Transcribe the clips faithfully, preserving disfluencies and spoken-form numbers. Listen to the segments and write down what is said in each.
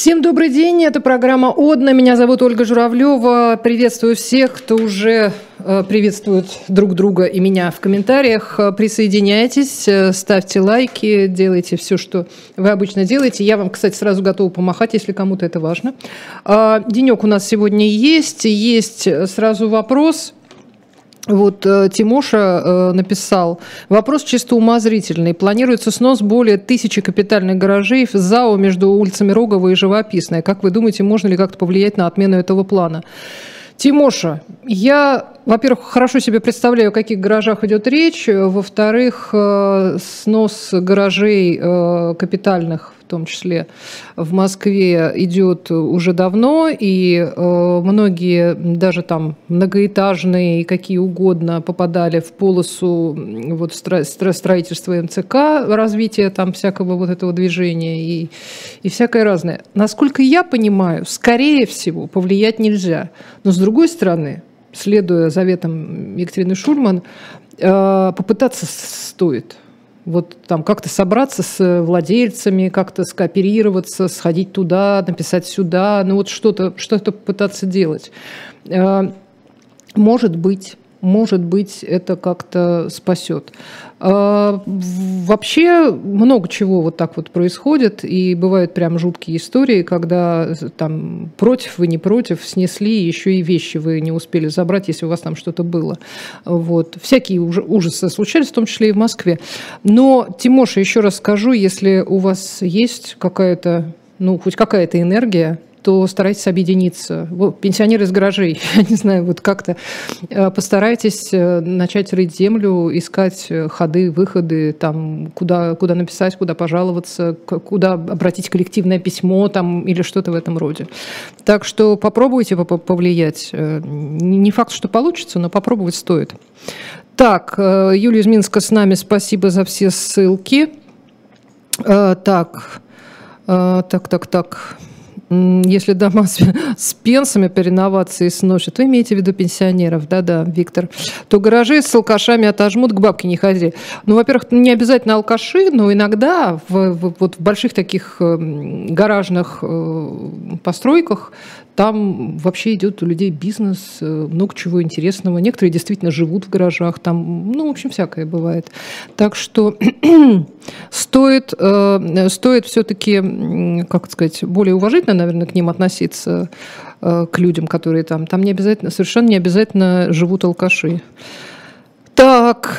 Всем добрый день, это программа «Одна». Меня зовут Ольга Журавлева. Приветствую всех, кто уже приветствует друг друга и меня в комментариях. Присоединяйтесь, ставьте лайки, делайте все, что вы обычно делаете. Я вам, кстати, сразу готова помахать, если кому-то это важно. Денек у нас сегодня есть. Есть сразу вопрос. Вот Тимоша написал. Вопрос чисто умозрительный. Планируется снос более тысячи капитальных гаражей в ЗАО между улицами Рогова и Живописная. Как вы думаете, можно ли как-то повлиять на отмену этого плана? Тимоша, я, во-первых, хорошо себе представляю, о каких гаражах идет речь. Во-вторых, снос гаражей капитальных, в том числе в Москве, идет уже давно, и многие, даже там многоэтажные и какие угодно, попадали в полосу вот строительства эм цэ ка, развития там всякого вот этого движения и, и всякое разное. Насколько я понимаю, скорее всего, повлиять нельзя. Но с другой стороны, следуя заветам Екатерины Шульман, попытаться стоит. Вот там как-то собраться с владельцами, как-то скооперироваться, сходить туда, написать сюда, ну вот что-то, что-то попытаться делать. Может быть, может быть, это как-то спасет. Вообще много чего вот так вот происходит, и бывают прям жуткие истории, когда там против вы не против, снесли, еще и вещи вы не успели забрать, если у вас там что-то было. Вот. Всякие ужасы случались, в том числе и в Москве. Но, Тимоша, еще раз скажу, если у вас есть какая-то, ну, хоть какая-то энергия, то старайтесь объединиться. Вот, пенсионеры из гаражей, я не знаю, вот как-то постарайтесь начать рыть землю, искать ходы, выходы, там, куда, куда написать, куда пожаловаться, куда обратить коллективное письмо там, или что-то в этом роде. Так что попробуйте повлиять. Не факт, что получится, но попробовать стоит. Так, Юлия из Минска с нами, спасибо за все ссылки. Так, так, так, так... Если дома с, с пенсами по реновации сносят, вы имеете в виду пенсионеров, да-да, Виктор, то гаражи с алкашами отожмут, к бабке не ходи. Ну, во-первых, не обязательно алкаши, но иногда в, в, вот в больших таких гаражных постройках там вообще идет у людей бизнес, много чего интересного. Некоторые действительно живут в гаражах, там, ну, в общем, всякое бывает. Так что стоит, стоит все-таки, как сказать, более уважительно, наверное, к ним относиться, к людям, которые там. Там не обязательно, совершенно не обязательно живут алкаши. Так,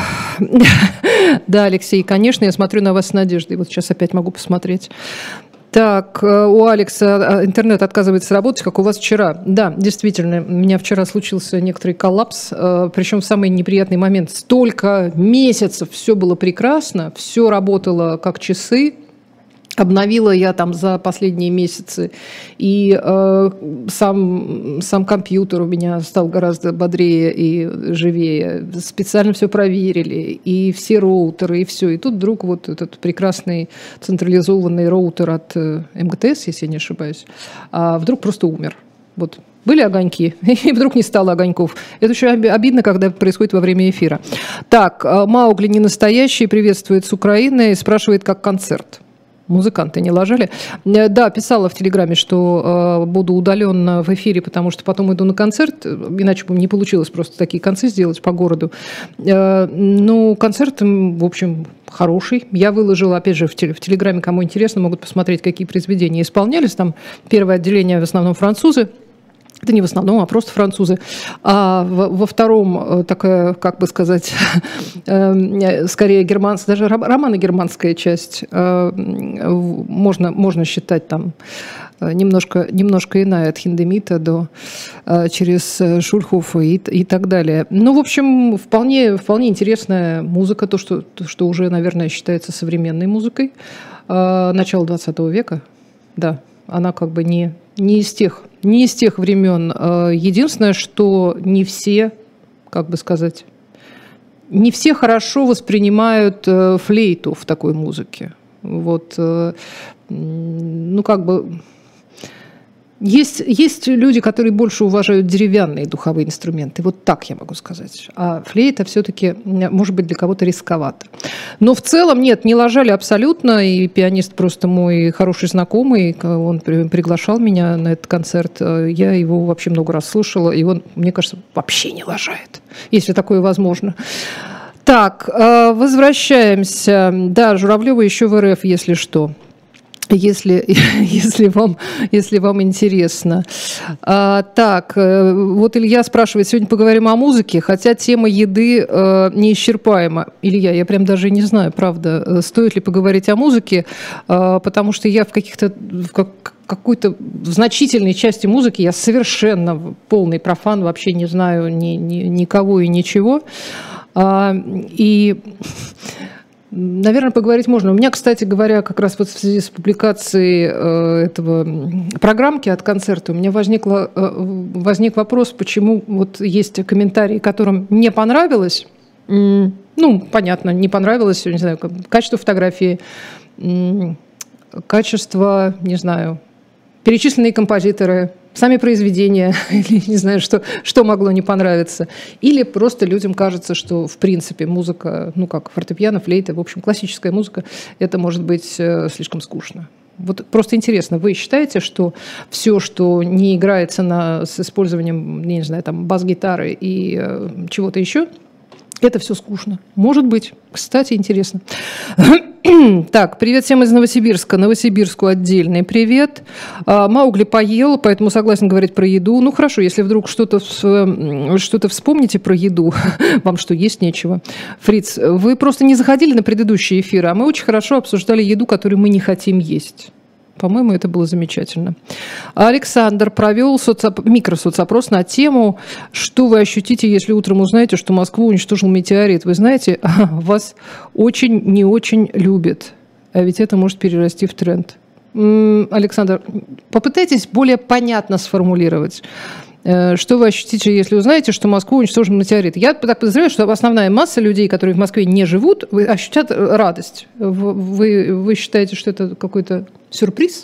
да, Алексей, конечно, я смотрю на вас с надеждой. Вот сейчас опять могу посмотреть. Так, у Алекса интернет отказывается работать, как у вас вчера. Да, действительно, у меня вчера случился некоторый коллапс, причем в самый неприятный момент. Столько месяцев все было прекрасно, все работало как часы. Обновила я там за последние месяцы, и э, сам, сам компьютер у меня стал гораздо бодрее и живее. Специально все проверили, и все роутеры, и все. И тут вдруг вот этот прекрасный централизованный роутер от эм гэ тэ эс, если я не ошибаюсь, а вдруг просто умер. Вот. Были огоньки, и вдруг не стало огоньков. Это еще обидно, когда это происходит во время эфира. Так, Маугли не настоящий, приветствует с Украины и спрашивает, как концерт. Музыканты не ложали. Да, писала в Телеграме, что э, буду удаленно в эфире, потому что потом иду на концерт, иначе бы не получилось просто такие концы сделать по городу. Э, ну, концерт, в общем, хороший. Я выложила, опять же, в, теле, в Телеграме, кому интересно, могут посмотреть, какие произведения исполнялись. Там первое отделение в основном французы. Это не в основном, а просто французы. А во втором, такая, как бы сказать, скорее германская, даже романо-германская часть, можно, можно считать там немножко, немножко иная, от Хиндемита до через Шульхофа и, и так далее. Ну, в общем, вполне, вполне интересная музыка, то что, то, что уже, наверное, считается современной музыкой начала двадцатого века. Да, она как бы не, не из тех, не из тех времен. Единственное, что не все, как бы сказать, не все хорошо воспринимают флейту в такой музыке. Вот, ну, как бы Есть, есть люди, которые больше уважают деревянные духовые инструменты. Вот так я могу сказать. А флейта все-таки, может быть, для кого-то рисковато. Но в целом, нет, не лажали абсолютно. И пианист просто мой хороший знакомый. Он приглашал меня на этот концерт. Я его вообще много раз слушала. И он, мне кажется, вообще не лажает, если такое возможно. Так, возвращаемся. Да, Журавлева еще в РФ, если что. Если, если, вам, если вам интересно. А, так, вот Илья спрашивает, сегодня поговорим о музыке, хотя тема еды э, неисчерпаема. Илья, я прям даже не знаю, правда, стоит ли поговорить о музыке, э, потому что я в каких-то, в как, какой-то в значительной части музыки я совершенно полный профан, вообще не знаю ни, ни, никого и ничего. А, и... Наверное, поговорить можно. У меня, кстати говоря, как раз вот в связи с публикацией э, этого программки от концерта, у меня возникло, э, возник вопрос, почему вот есть комментарии, которым не понравилось. М- ну, понятно, не понравилось, не знаю, качество фотографии, м- качество, не знаю, перечисленные композиторы, сами произведения, или не знаю, что, что могло не понравиться. Или просто людям кажется, что, в принципе, музыка, ну как фортепиано, флейта, в общем, классическая музыка, это может быть э, слишком скучно. Вот просто интересно, вы считаете, что все, что не играется на, с использованием, не знаю, там, бас-гитары и э, чего-то еще, это все скучно? Может быть. Кстати, интересно. Так, привет всем из Новосибирска. Новосибирску отдельный привет. Маугли поел, поэтому согласен говорить про еду. Ну хорошо, если вдруг что-то, что-то вспомните про еду, вам что, есть нечего? Фриц, вы просто не заходили на предыдущие эфиры, а мы очень хорошо обсуждали еду, которую мы не хотим есть. По-моему, это было замечательно. Александр провел соцоп... микросоцопрос на тему, что вы ощутите, если утром узнаете, что Москву уничтожил метеорит. Вы знаете, вас очень не очень любят, а ведь это может перерасти в тренд. Александр, попытайтесь более понятно сформулировать. Что вы ощутите, если узнаете, что Москву уничтожил метеорит? Я так подозреваю, что основная масса людей, которые в Москве не живут, ощутят радость. Вы, вы считаете, что это какой-то сюрприз?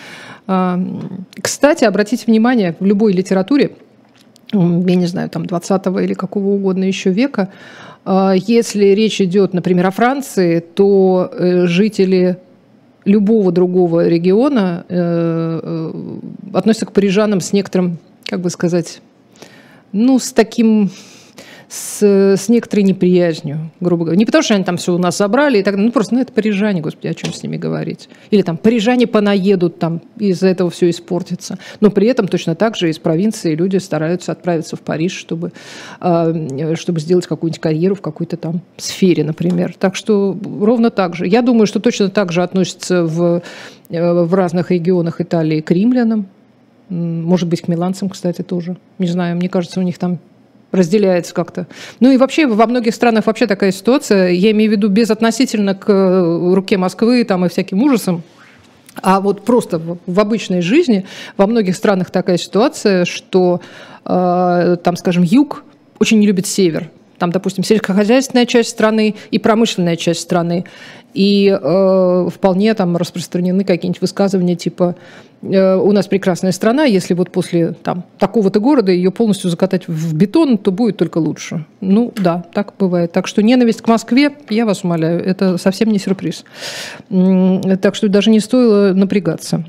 Кстати, обратите внимание, в любой литературе, я не знаю, там двадцатого или какого угодно еще века, если речь идет, например, о Франции, то жители любого другого региона относятся к парижанам с некоторым, как бы сказать, ну, с таким, с, с некоторой неприязнью, грубо говоря. Не потому, что они там все у нас забрали, и так, ну, просто, ну, это парижане, господи, о чем с ними говорить. Или там парижане понаедут, там, из-за этого все испортится. Но при этом точно так же из провинции люди стараются отправиться в Париж, чтобы, э, чтобы сделать какую-нибудь карьеру в какой-то там сфере, например. Так что ровно так же. Я думаю, что точно так же относятся в, в разных регионах Италии к римлянам. Может быть, к миланцам, кстати, тоже. Не знаю, мне кажется, у них там разделяется как-то. Ну и вообще во многих странах вообще такая ситуация, я имею в виду безотносительно к руке Москвы там, и всяким ужасам, а вот просто в, в обычной жизни во многих странах такая ситуация, что э, там, скажем, юг очень не любит север. Там, допустим, сельскохозяйственная часть страны и промышленная часть страны. И э, вполне там распространены какие-нибудь высказывания типа э, «У нас прекрасная страна, если вот после там, такого-то города ее полностью закатать в бетон, то будет только лучше». Ну да, так бывает. Так что ненависть к Москве, я вас умоляю, это совсем не сюрприз. Так что даже не стоило напрягаться.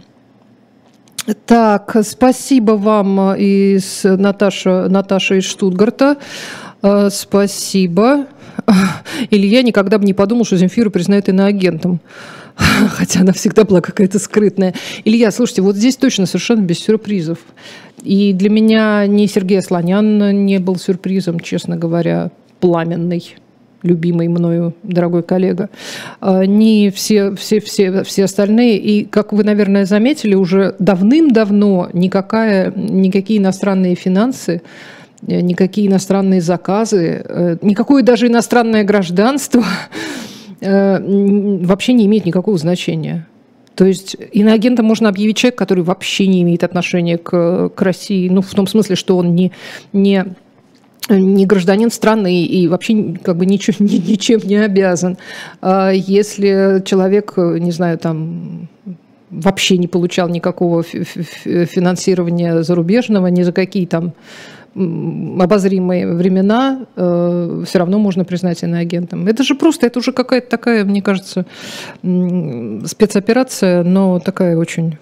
Так, спасибо вам, из Наташа, Наташа из Штутгарта. Спасибо. Илья никогда бы не подумал, что Земфиру признают иноагентом. Хотя она всегда была какая-то скрытная. Илья, слушайте, вот здесь точно совершенно без сюрпризов. И для меня ни Сергей Асланян не был сюрпризом, честно говоря, пламенный, любимый мною дорогой коллега, ни все, все, все, все остальные. И, как вы, наверное, заметили, уже давным-давно никакая, никакие иностранные финансы, никакие иностранные заказы, никакое даже иностранное гражданство вообще не имеет никакого значения. То есть иноагентом можно объявить человек, который вообще не имеет отношения к, к России, ну, в том смысле, что он не, не, не гражданин страны и вообще как бы ничем, ничем не обязан. Если человек, не знаю, там... вообще не получал никакого финансирования зарубежного, ни за какие там обозримые времена, э, все равно можно признать иноагентом. Это же просто, это уже какая-то такая, мне кажется, спецоперация, но такая очень...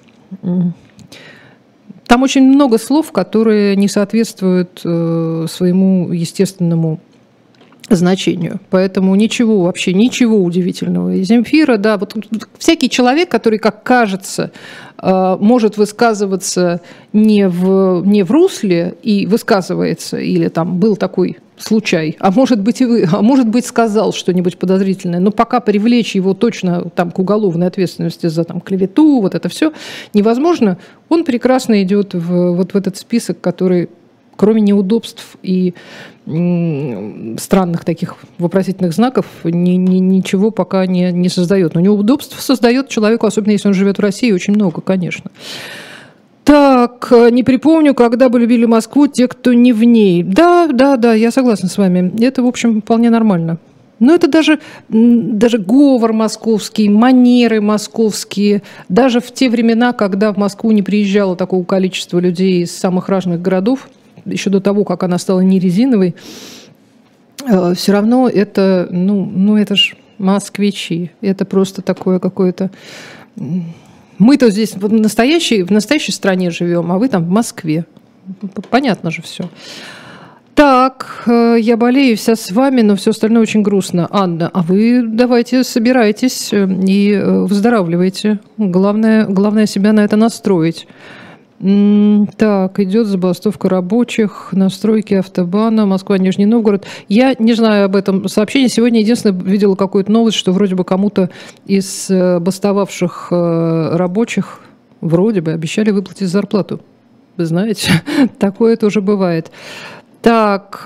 Там очень много слов, которые не соответствуют э, своему естественному значению. Поэтому ничего, вообще ничего удивительного. И Земфира, да, вот всякий человек, который, как кажется, может высказываться не в, не в русле и высказывается, или там был такой случай, а может быть, и вы, а может быть вот что-нибудь подозрительное, но пока привлечь его точно там, к уголовной ответственности за там, клевету, вот это все невозможно, он прекрасно идет в, вот в этот список, который, кроме неудобств и м, странных таких вопросительных знаков, ни, ни, ничего пока не, не создает. Но неудобств создает человеку, особенно если он живет в России, очень много, конечно. Так, не припомню, когда бы любили Москву те, кто не в ней. Да, да, да, я согласна с вами. Это, в общем, вполне нормально. Но это даже, даже говор московский, манеры московские. Даже в те времена, когда в Москву не приезжало такого количества людей из самых разных городов, еще до того, как она стала не резиновой, все равно это, ну, ну это ж москвичи. Это просто такое какое-то... Мы-то здесь в настоящей, в настоящей стране живем, а вы там в Москве. Понятно же все. Так, я болею вся с вами, но все остальное очень грустно. Анна, а вы давайте собирайтесь и выздоравливайте. Главное, главное себя на это настроить. Так, идет забастовка рабочих на стройке автобана Москва-Нижний Новгород. Я не знаю об этом сообщении. Сегодня единственное видела какую-то новость, что вроде бы кому-то из бастовавших рабочих вроде бы обещали выплатить зарплату. Вы знаете, такое тоже бывает. Так...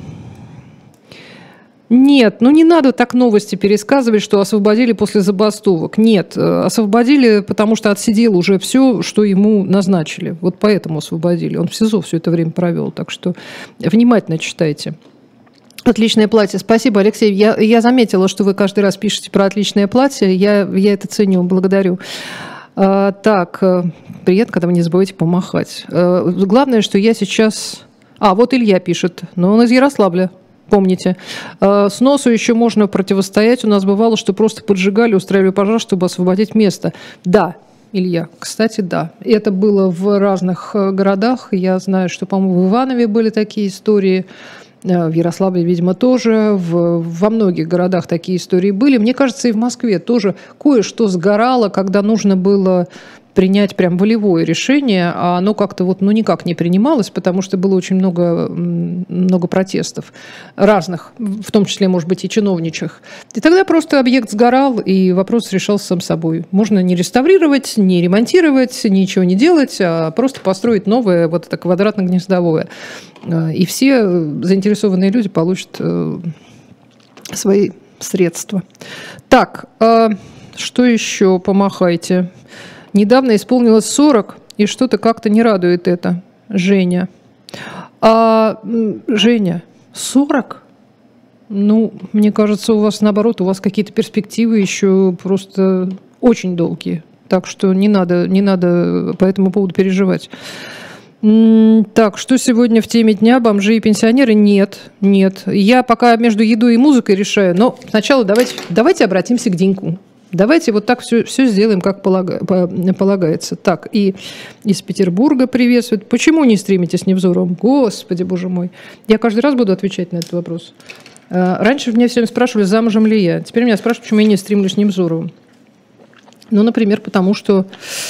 Нет, ну не надо так новости пересказывать, что освободили после забастовок. Нет, освободили, потому что отсидел уже все, что ему назначили. Вот поэтому освободили. Он в СИЗО все это время провел, так что внимательно читайте. Отличное платье. Спасибо, Алексей. Я, я заметила, что вы каждый раз пишете про отличное платье. Я, я это ценю, благодарю. А, так, приятно, когда вы не забываете помахать. А, главное, что я сейчас... А, вот Илья пишет, но он из Ярославля. Помните, сносу еще можно противостоять. У нас бывало, что просто поджигали, устраивали пожар, чтобы освободить место. Да, Илья, кстати, да. Это было в разных городах. Я знаю, что, по-моему, в Иванове были такие истории. В Ярославле, видимо, тоже. В, во многих городах такие истории были. Мне кажется, и в Москве тоже кое-что сгорало, когда нужно было принять прям волевое решение, а оно как-то вот, ну, никак не принималось, потому что было очень много, много протестов разных, в том числе, может быть, и чиновничьих. И тогда просто объект сгорал, и вопрос решался сам собой. Можно не реставрировать, не ремонтировать, ничего не делать, а просто построить новое, вот это квадратно-гнездовое. И все заинтересованные люди получат свои средства. Так, что еще? Помахайте. Недавно исполнилось сорок, и что-то как-то не радует это. Женя. А, Женя, сорок? Ну, мне кажется, у вас наоборот, у вас какие-то перспективы еще просто очень долгие. Так что не надо, не надо по этому поводу переживать. Так, что сегодня в теме дня? Бомжи и пенсионеры? Нет, нет. Я пока между едой и музыкой решаю, но сначала давайте, давайте обратимся к деньку. Давайте вот так все, все сделаем, как полагается. Так, и из Петербурга приветствуют. Почему не стримите с Невзоровым? Господи, боже мой. Я каждый раз буду отвечать на этот вопрос. Раньше меня все время спрашивали, замужем ли я. Теперь меня спрашивают, почему я не стримлю с Невзоровым. Ну, например, потому что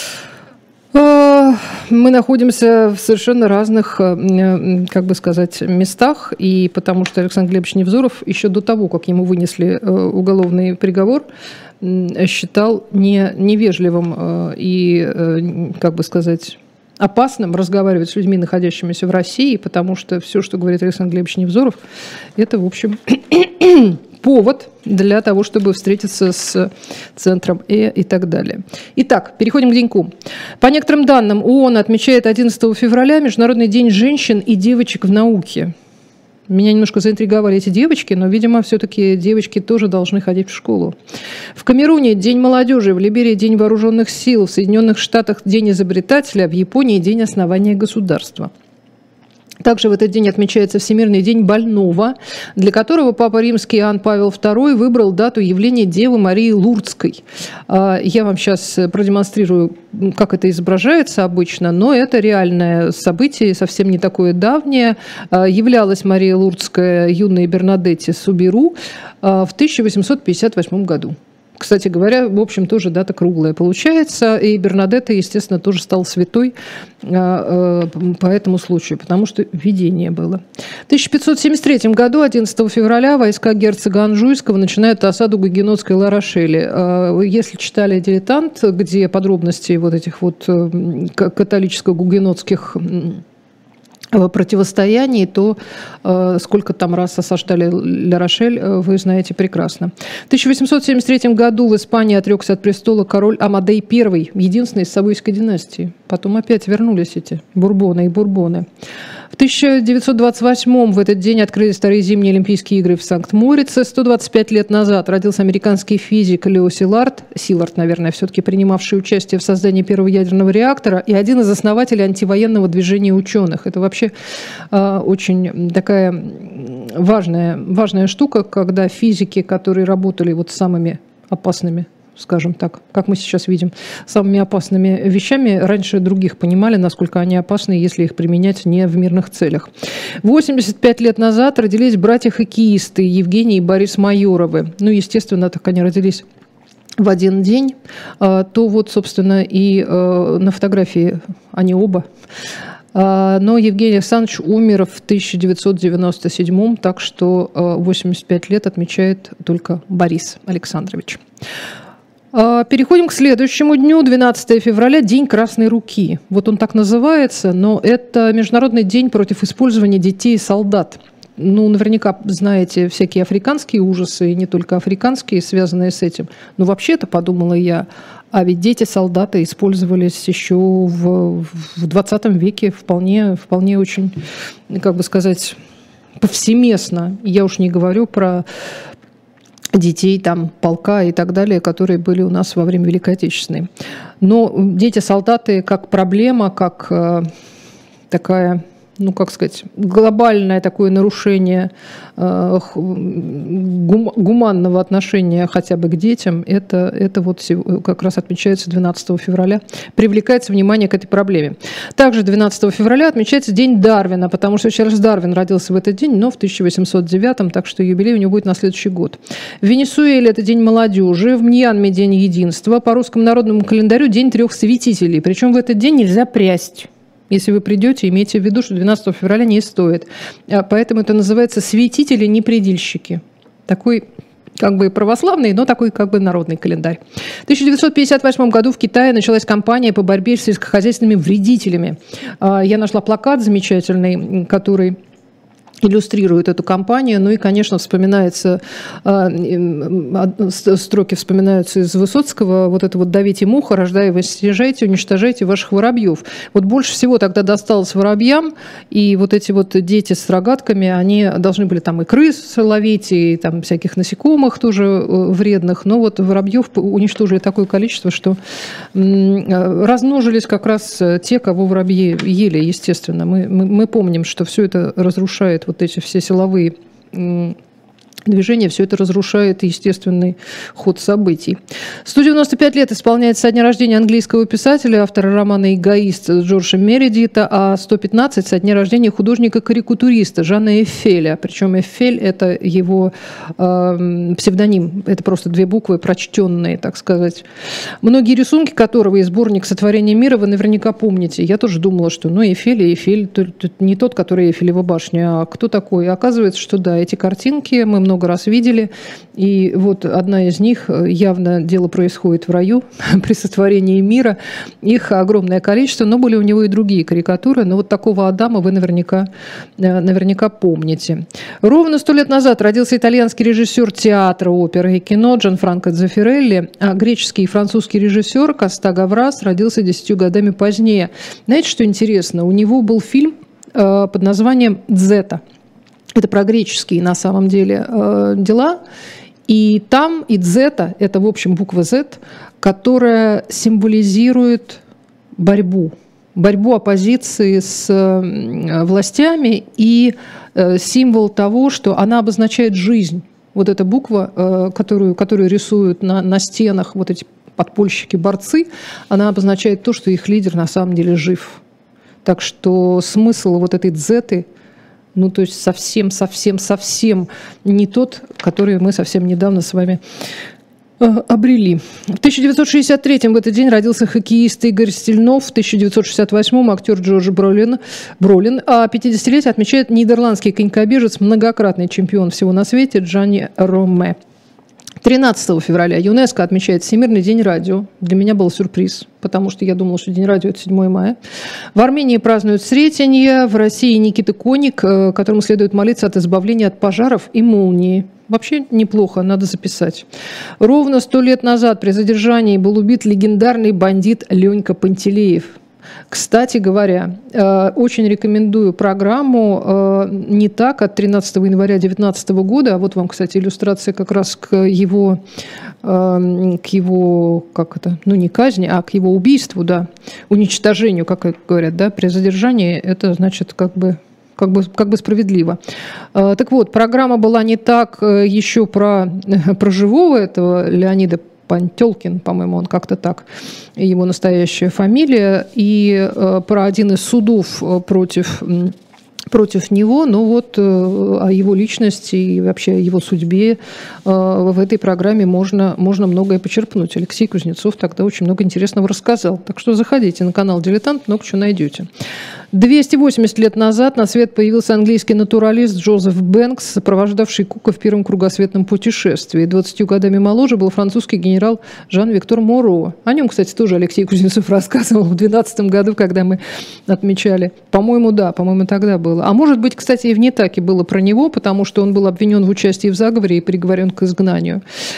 мы находимся в совершенно разных, как бы сказать, местах, и потому что Александр Глебович Невзоров еще до того, как ему вынесли уголовный приговор, считал не, невежливым и, как бы сказать, опасным разговаривать с людьми, находящимися в России, потому что все, что говорит Александр Глебович Невзоров, это, в общем, повод для того, чтобы встретиться с центром Э и так далее. Итак, переходим к деньку. По некоторым данным, ООН отмечает одиннадцатого февраля Международный день женщин и девочек в науке. Меня немножко заинтриговали эти девочки, но, видимо, все-таки девочки тоже должны ходить в школу. В Камеруне День молодежи, в Либерии День вооруженных сил, в Соединенных Штатах День изобретателя, в Японии День основания государства. Также в этот день отмечается Всемирный день больного, для которого Папа Римский Иоанн Павел второй выбрал дату явления Девы Марии Лурдской. Я вам сейчас продемонстрирую, как это изображается обычно, но это реальное событие, совсем не такое давнее. Являлась Мария Лурдская юной Бернадетте Субиру в тысяча восемьсот пятьдесят восьмом году. Кстати говоря, в общем, тоже дата круглая получается. И Бернадетта, естественно, тоже стал святой по этому случаю, потому что видение было. В тысяча пятьсот семьдесят третьем году, одиннадцатого февраля, войска герцога Анжуйского начинают осаду гугенотской Ла-Рошели. Если читали «Дилетант», где подробности вот этих вот католическо-гугенотских противостояний, то э, сколько там раз осаждали Ля-Рошель, вы знаете прекрасно. В тысяча восемьсот семьдесят третьем году в Испании отрекся от престола король Амадей I, единственный из Савойской династии. Потом опять вернулись эти бурбоны и бурбоны. В тысяча девятьсот двадцать восьмом в этот день открылись вторые зимние Олимпийские игры в Санкт-Морице. сто двадцать пять лет назад родился американский физик Лео Силард, Силард, наверное, все-таки принимавший участие в создании первого ядерного реактора и один из основателей антивоенного движения ученых. Это вообще э, очень такая важная, важная штука, когда физики, которые работали вот с самыми опасными, скажем так, как мы сейчас видим, самыми опасными вещами, раньше других понимали, насколько они опасны, если их применять не в мирных целях. восемьдесят пять лет назад родились братья-хоккеисты Евгений и Борис Майоровы. Ну, естественно, так они родились в один день, то вот, собственно, и на фотографии они оба. Но Евгений Александрович умер в тысяча девятьсот девяносто седьмом, так что восемьдесят пять лет отмечает только Борис Александрович. Переходим к следующему дню, двенадцатого февраля, День Красной Руки. Вот он так называется, но это Международный день против использования детей и солдат. Ну, наверняка знаете всякие африканские ужасы, и не только африканские, связанные с этим. Но вообще-то, подумала я, а ведь дети-солдаты использовались еще в, в двадцатом веке вполне, вполне очень, как бы сказать, повсеместно. Я уж не говорю про детей там, полка и так далее, которые были у нас во время Великой Отечественной. Но дети-солдаты как проблема, как э, такая, ну, как сказать, глобальное такое нарушение э, гум, гуманного отношения хотя бы к детям, это, это вот как раз отмечается двенадцатого февраля, привлекается внимание к этой проблеме. Также двенадцатого февраля отмечается День Дарвина, потому что Чарльз Дарвин родился в этот день, но в тысяча восемьсот девятом, так что юбилей у него будет на следующий год. В Венесуэле это День молодежи, в Мьянме День единства, по русскому народному календарю День трех святителей, причем в этот день нельзя прясть. Если вы придете, имейте в виду, что двенадцатого февраля не стоит. Поэтому это называется святители-непредельщики. Такой как бы православный, но такой как бы народный календарь. В тысяча девятьсот пятьдесят восьмом году в Китае началась кампания по борьбе с сельскохозяйственными вредителями. Я нашла плакат замечательный, который иллюстрирует эту кампанию. Ну и, конечно, вспоминается, строки вспоминаются из Высоцкого, вот это вот «давите муха, рождая его, снижайте, уничтожайте ваших воробьев». Вот больше всего тогда досталось воробьям, и вот эти вот дети с рогатками, они должны были там и крыс ловить, и там всяких насекомых тоже вредных, но вот воробьев уничтожили такое количество, что размножились как раз те, кого воробьи ели, естественно. Мы, мы, мы помним, что все это разрушает вот эти все силовые движение, все это разрушает естественный ход событий. сто девяносто пять лет исполняется со дня рождения английского писателя, автора романа «Эгоист» Джорджа Мередита, а сто пятнадцать со дня рождения художника-карикатуриста Жана Эффеля. Причем Эффель – это его э, псевдоним, это просто две буквы, прочтенные, так сказать. Многие рисунки которого и сборник «Сотворение мира» вы наверняка помните. Я тоже думала, что ну, Эффель и Эффель – не тот, который Эйфелева башня, а кто такой. И оказывается, что да, эти картинки мы много много раз видели, и вот одна из них, явно дело происходит в раю, при сотворении мира, их огромное количество, но были у него и другие карикатуры, но вот такого Адама вы наверняка, наверняка помните. Ровно сто лет назад родился итальянский режиссер театра, оперы и кино Джанфранко Дзеффирелли, а греческий и французский режиссер Коста Гаврас родился десятью годами позднее. Знаете, что интересно? У него был фильм под названием «Дзета». Это про греческие, на самом деле, дела. И там и дзета, это, в общем, буква Z, которая символизирует борьбу. Борьбу оппозиции с властями и символ того, что она обозначает жизнь. Вот эта буква, которую, которую рисуют на, на стенах вот эти подпольщики-борцы, она обозначает то, что их лидер на самом деле жив. Так что смысл вот этой дзеты, ну, то есть совсем-совсем-совсем не тот, который мы совсем недавно с вами э, обрели. В тысяча девятьсот шестьдесят третьем в этот день родился хоккеист Игорь Стильнов, в тысяча девятьсот шестьдесят восьмом актер Джордж Бролин, Бролин, а пятидесятилетие отмечает нидерландский конькобежец, многократный чемпион всего на свете Джанни Роме. тринадцатого февраля ЮНЕСКО отмечает Всемирный день радио. Для меня был сюрприз, потому что я думала, что День радио – это седьмое мая. В Армении празднуют Сретенье, в России Никита Коник, которому следует молиться от избавления от пожаров и молнии. Вообще неплохо, надо записать. Ровно сто лет назад при задержании был убит легендарный бандит Ленька Пантелеев. Кстати говоря, очень рекомендую программу «Не так» от тринадцатого января две тысячи девятнадцатого года. А вот вам, кстати, иллюстрация как раз к его, к его, как это, ну не казни, а к его убийству, да, уничтожению, как говорят, да, при задержании. Это значит как бы... Как бы, как бы справедливо. Так вот, программа была «Не так» еще про, про живого этого Леонида Пантелкин, по-моему, он как-то так, его настоящая фамилия, и э, про один из судов против, против него, но вот э, о его личности и вообще о его судьбе э, в этой программе можно, можно многое почерпнуть. Алексей Кузнецов тогда очень много интересного рассказал. Так что заходите на канал «Дилетант», много чего найдете. двести восемьдесят лет назад на свет появился английский натуралист Джозеф Бэнкс, сопровождавший Кука в первом кругосветном путешествии. двадцатью годами моложе был французский генерал Жан-Виктор Моро. О нем, кстати, тоже Алексей Кузнецов рассказывал в две тысячи двенадцатом году, когда мы отмечали. По-моему, да, по-моему, тогда было. А может быть, кстати, и в «Не-таке» было про него, потому что он был обвинен в участии в заговоре и приговорен к изгнанию.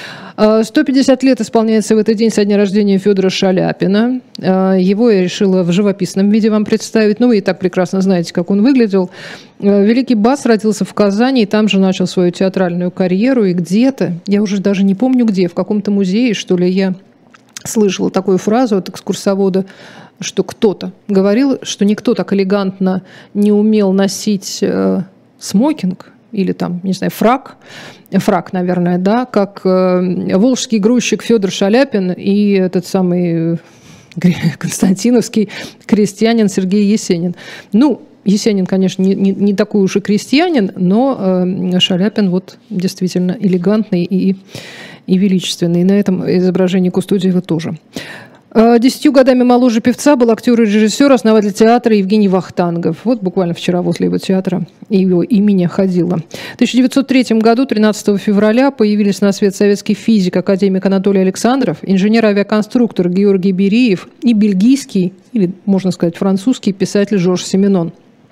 сто пятьдесят лет исполняется в этот день со дня рождения Федора Шаляпина. Его я решила в живописном виде вам представить. Ну, вы и так прекрасно знаете, как он выглядел. Великий бас родился в Казани, и там же начал свою театральную карьеру. И где-то, я уже даже не помню где, в каком-то музее, что ли, я слышала такую фразу от экскурсовода, что кто-то говорил, что никто так элегантно не умел носить э, смокинг, или там, не знаю, фрак, фрак, наверное, да, как э, волжский грузчик Федор Шаляпин и этот самый э, константиновский крестьянин Сергей Есенин. Ну, Есенин, конечно, не, не, не такой уж и крестьянин, но э, Шаляпин вот действительно элегантный и, и величественный. И на этом изображении Кустодиева тоже. Десятью годами моложе певца был актер и режиссер, основатель театра Евгений Вахтангов. Вот буквально вчера возле его театра и его имени ходила. В тысяча девятьсот третьем году, тринадцатого февраля, появились на свет советский физик, академик Анатолий Александров, инженер-авиаконструктор Георгий Бериев и бельгийский, или, можно сказать, французский писатель Жорж Сименон.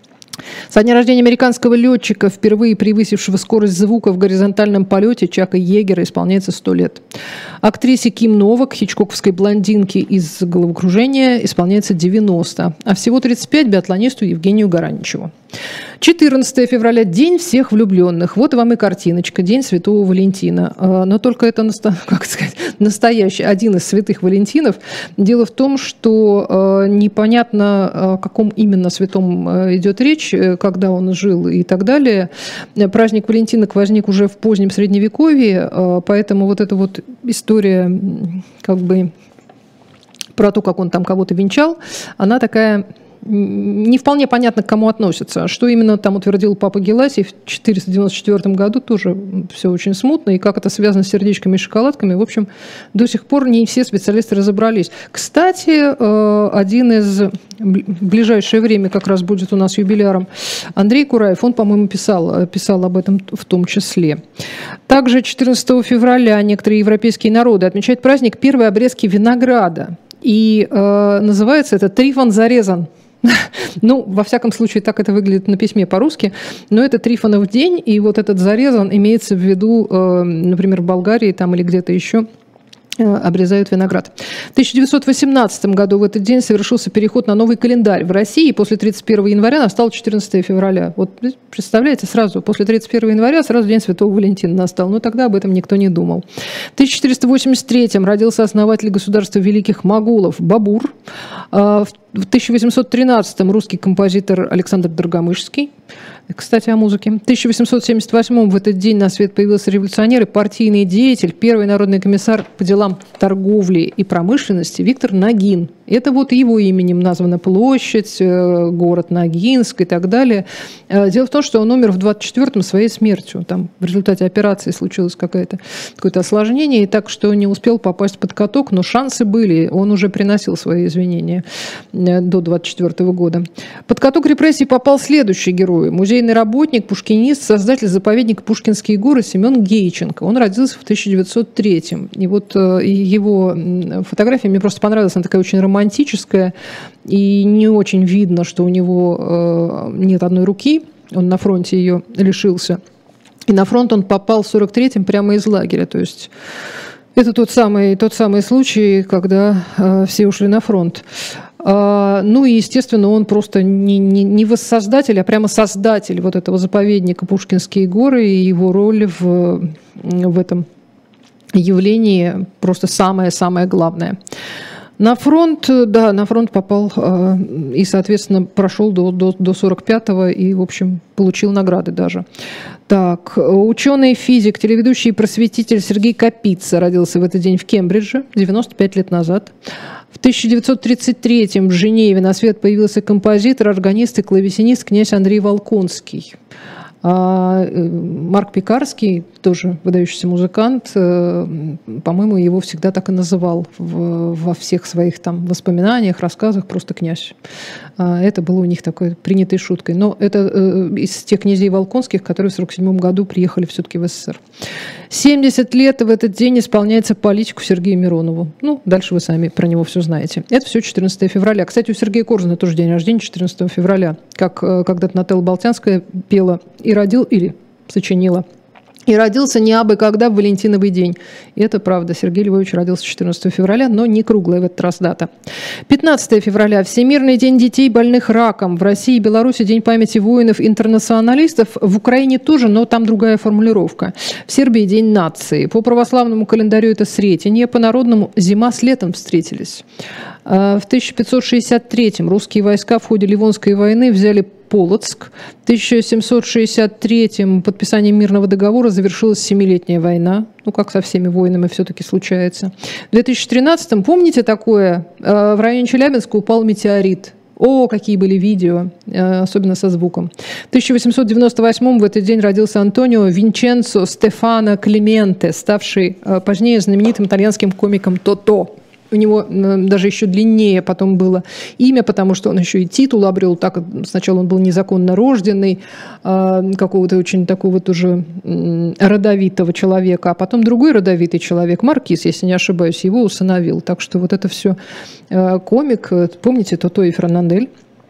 Со дня рождения американского летчика, впервые превысившего скорость звука в горизонтальном полете, Чака Йегера, исполняется сто лет. Актрисе Ким Новак, хичкоковской блондинке из «Головокружения», исполняется девяносто. А всего тридцать пять биатлонисту Евгению Гараничеву. четырнадцатого февраля – День всех влюбленных. Вот вам и картиночка. День Святого Валентина. Но только это, как сказать, настоящий, один из святых Валентинов. Дело в том, что непонятно, о каком именно святом идет речь, когда он жил и так далее. Праздник Валентинок возник уже в позднем Средневековье, поэтому вот эта вот история как бы про то, как он там кого-то венчал, она такая... Не вполне понятно, к кому относится. Что именно там утвердил папа Геласий в четыреста девяносто четвёртом году, тоже все очень смутно. И как это связано с сердечками и шоколадками, в общем, до сих пор не все специалисты разобрались. Кстати, один из... В ближайшее время как раз будет у нас юбиляром Андрей Кураев. Он, по-моему, писал, писал об этом в том числе. Также четырнадцатого февраля некоторые европейские народы отмечают праздник первой обрезки винограда. И э, называется это «Трифон зарезан». Ну, во всяком случае, так это выглядит на письме по-русски. Но это Трифонов день, и вот этот зарезан имеется в виду, например, в Болгарии там или где-то еще. обрезают виноград. В тысяча девятьсот восемнадцатом году в этот день совершился переход на новый календарь в России. После тридцать первого января настало четырнадцатое февраля. Вот представляете, сразу после тридцать первого января сразу День Святого Валентина настал. Но тогда об этом никто не думал. В тысяча четыреста восемьдесят третьем родился основатель государства великих моголов Бабур. В тысяча восемьсот тринадцатом русский композитор Александр Доргомышский. Кстати, о музыке. В тысяча восемьсот семьдесят восьмом в этот день на свет появился революционер и партийный деятель, первый народный комиссар по делам торговли и промышленности Виктор Нагин. Это вот его именем названа площадь, город Ногинск и так далее. Дело в том, что он умер в двадцать четвёртом своей смертью. Там в результате операции случилось какое-то, какое-то осложнение, и так что не успел попасть под каток, но шансы были. Он уже приносил свои извинения до двадцать четвёртого года. Под каток репрессий попал следующий герой. Музейный работник, пушкинист, создатель заповедника Пушкинские горы Семен Гейченко. Он родился в тысяча девятьсот третьем. И вот его фотография мне просто понравилась. Она такая очень романтическая. И не очень видно, что у него нет одной руки. Он на фронте ее лишился. И на фронт он попал в сорок третьем прямо из лагеря. То есть это тот самый, тот самый случай, когда все ушли на фронт. Ну и, естественно, он просто не, не, не воссоздатель, а прямо создатель вот этого заповедника Пушкинские горы, и его роль в, в этом явлении просто самое-самое главное. На фронт, да, на фронт попал и, соответственно, прошел до, до, до сорок пятого и, в общем, получил награды даже. Так, ученый, физик, телеведущий и просветитель Сергей Капица родился в этот день в Кембридже девяносто пять лет назад. В тысяча девятьсот тридцать третьем в Женеве на свет появился композитор, органист и клавесинист князь Андрей Волконский. А Марк Пекарский, тоже выдающийся музыкант, по-моему, его всегда так и называл в, во всех своих там воспоминаниях, рассказах, просто князь. Это было у них такой принятой шуткой. Но это из тех князей Волконских, которые в сорок седьмом году приехали все-таки в СССР. семьдесят лет в этот день исполняется политику Сергею Миронову. Ну, дальше вы сами про него все знаете. Это все четырнадцатое февраля. Кстати, у Сергея Корзуна тоже день рождения четырнадцатого февраля. Как когда-то Нателла Болтянская пела и родил, или сочинила. И родился не абы когда в Валентиновый день. И это правда. Сергей Львович родился четырнадцатого февраля, но не круглая в этот раз дата. пятнадцатое февраля. Всемирный день детей, больных раком. В России и Беларуси день памяти воинов-интернационалистов. В Украине тоже, но там другая формулировка. В Сербии день нации. По православному календарю это Сретенье, по народному зима с летом встретились. В тысяча пятьсот шестьдесят третьем русские войска в ходе Ливонской войны взяли Полоцк. В тысяча семьсот шестьдесят третьем подписанием мирного договора завершилась семилетняя война. Ну, как со всеми войнами все-таки случается. В две тысячи тринадцатом, помните такое? В районе Челябинска упал метеорит. О, какие были видео, особенно со звуком. В тысяча восемьсот девяносто восьмом в этот день родился Антонио Винченцо Стефано Клементе, ставший позднее знаменитым итальянским комиком Тото. У него даже еще длиннее потом было имя, потому что он еще и титул обрел. Так, сначала он был незаконно рожденный, какого-то очень такого тоже родовитого человека, а потом другой родовитый человек, маркиз, если не ошибаюсь, его усыновил. Так что вот это все комик, помните, Тото и Фернандель?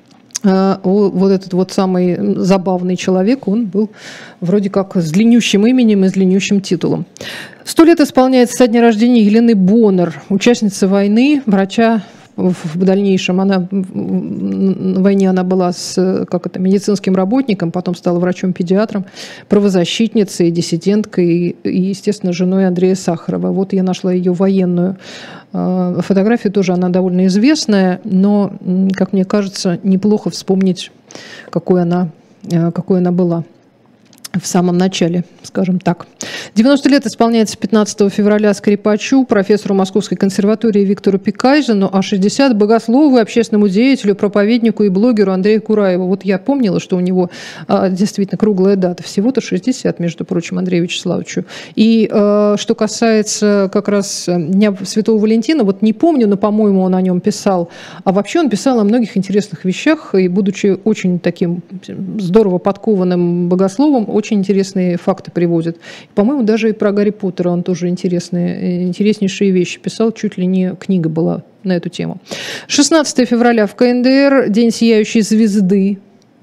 Вот этот вот самый забавный человек, он был вроде как с длиннющим именем и с длиннющим титулом. Сто лет исполняется со дня рождения Елены Боннер, участница войны, врача. В дальнейшем она, на войне она была с, как это, медицинским работником, потом стала врачом-педиатром, правозащитницей, диссиденткой и, естественно, женой Андрея Сахарова. Вот я нашла ее военную фотографию, тоже она довольно известная, но, как мне кажется, неплохо вспомнить, какой она, какой она была в самом начале, скажем так. девяносто лет исполняется пятнадцатого февраля скрипачу, профессору Московской консерватории Виктору Пикайзену, а шестьдесят богослову, общественному деятелю, проповеднику и блогеру Андрею Кураеву. Вот я помнила, что у него а, действительно круглая дата. Всего-то шестьдесят, между прочим, Андрею Вячеславовичу. И а, что касается как раз Дня Святого Валентина, вот не помню, но, по-моему, он о нем писал. А вообще он писал о многих интересных вещах, и, будучи очень таким здорово подкованным богословом, очень интересные факты приводит. По-моему, даже и про Гарри Поттера он тоже интересные, интереснейшие вещи писал. Чуть ли не книга была на эту тему. шестнадцатого февраля в ка эн дэ эр день сияющей звезды.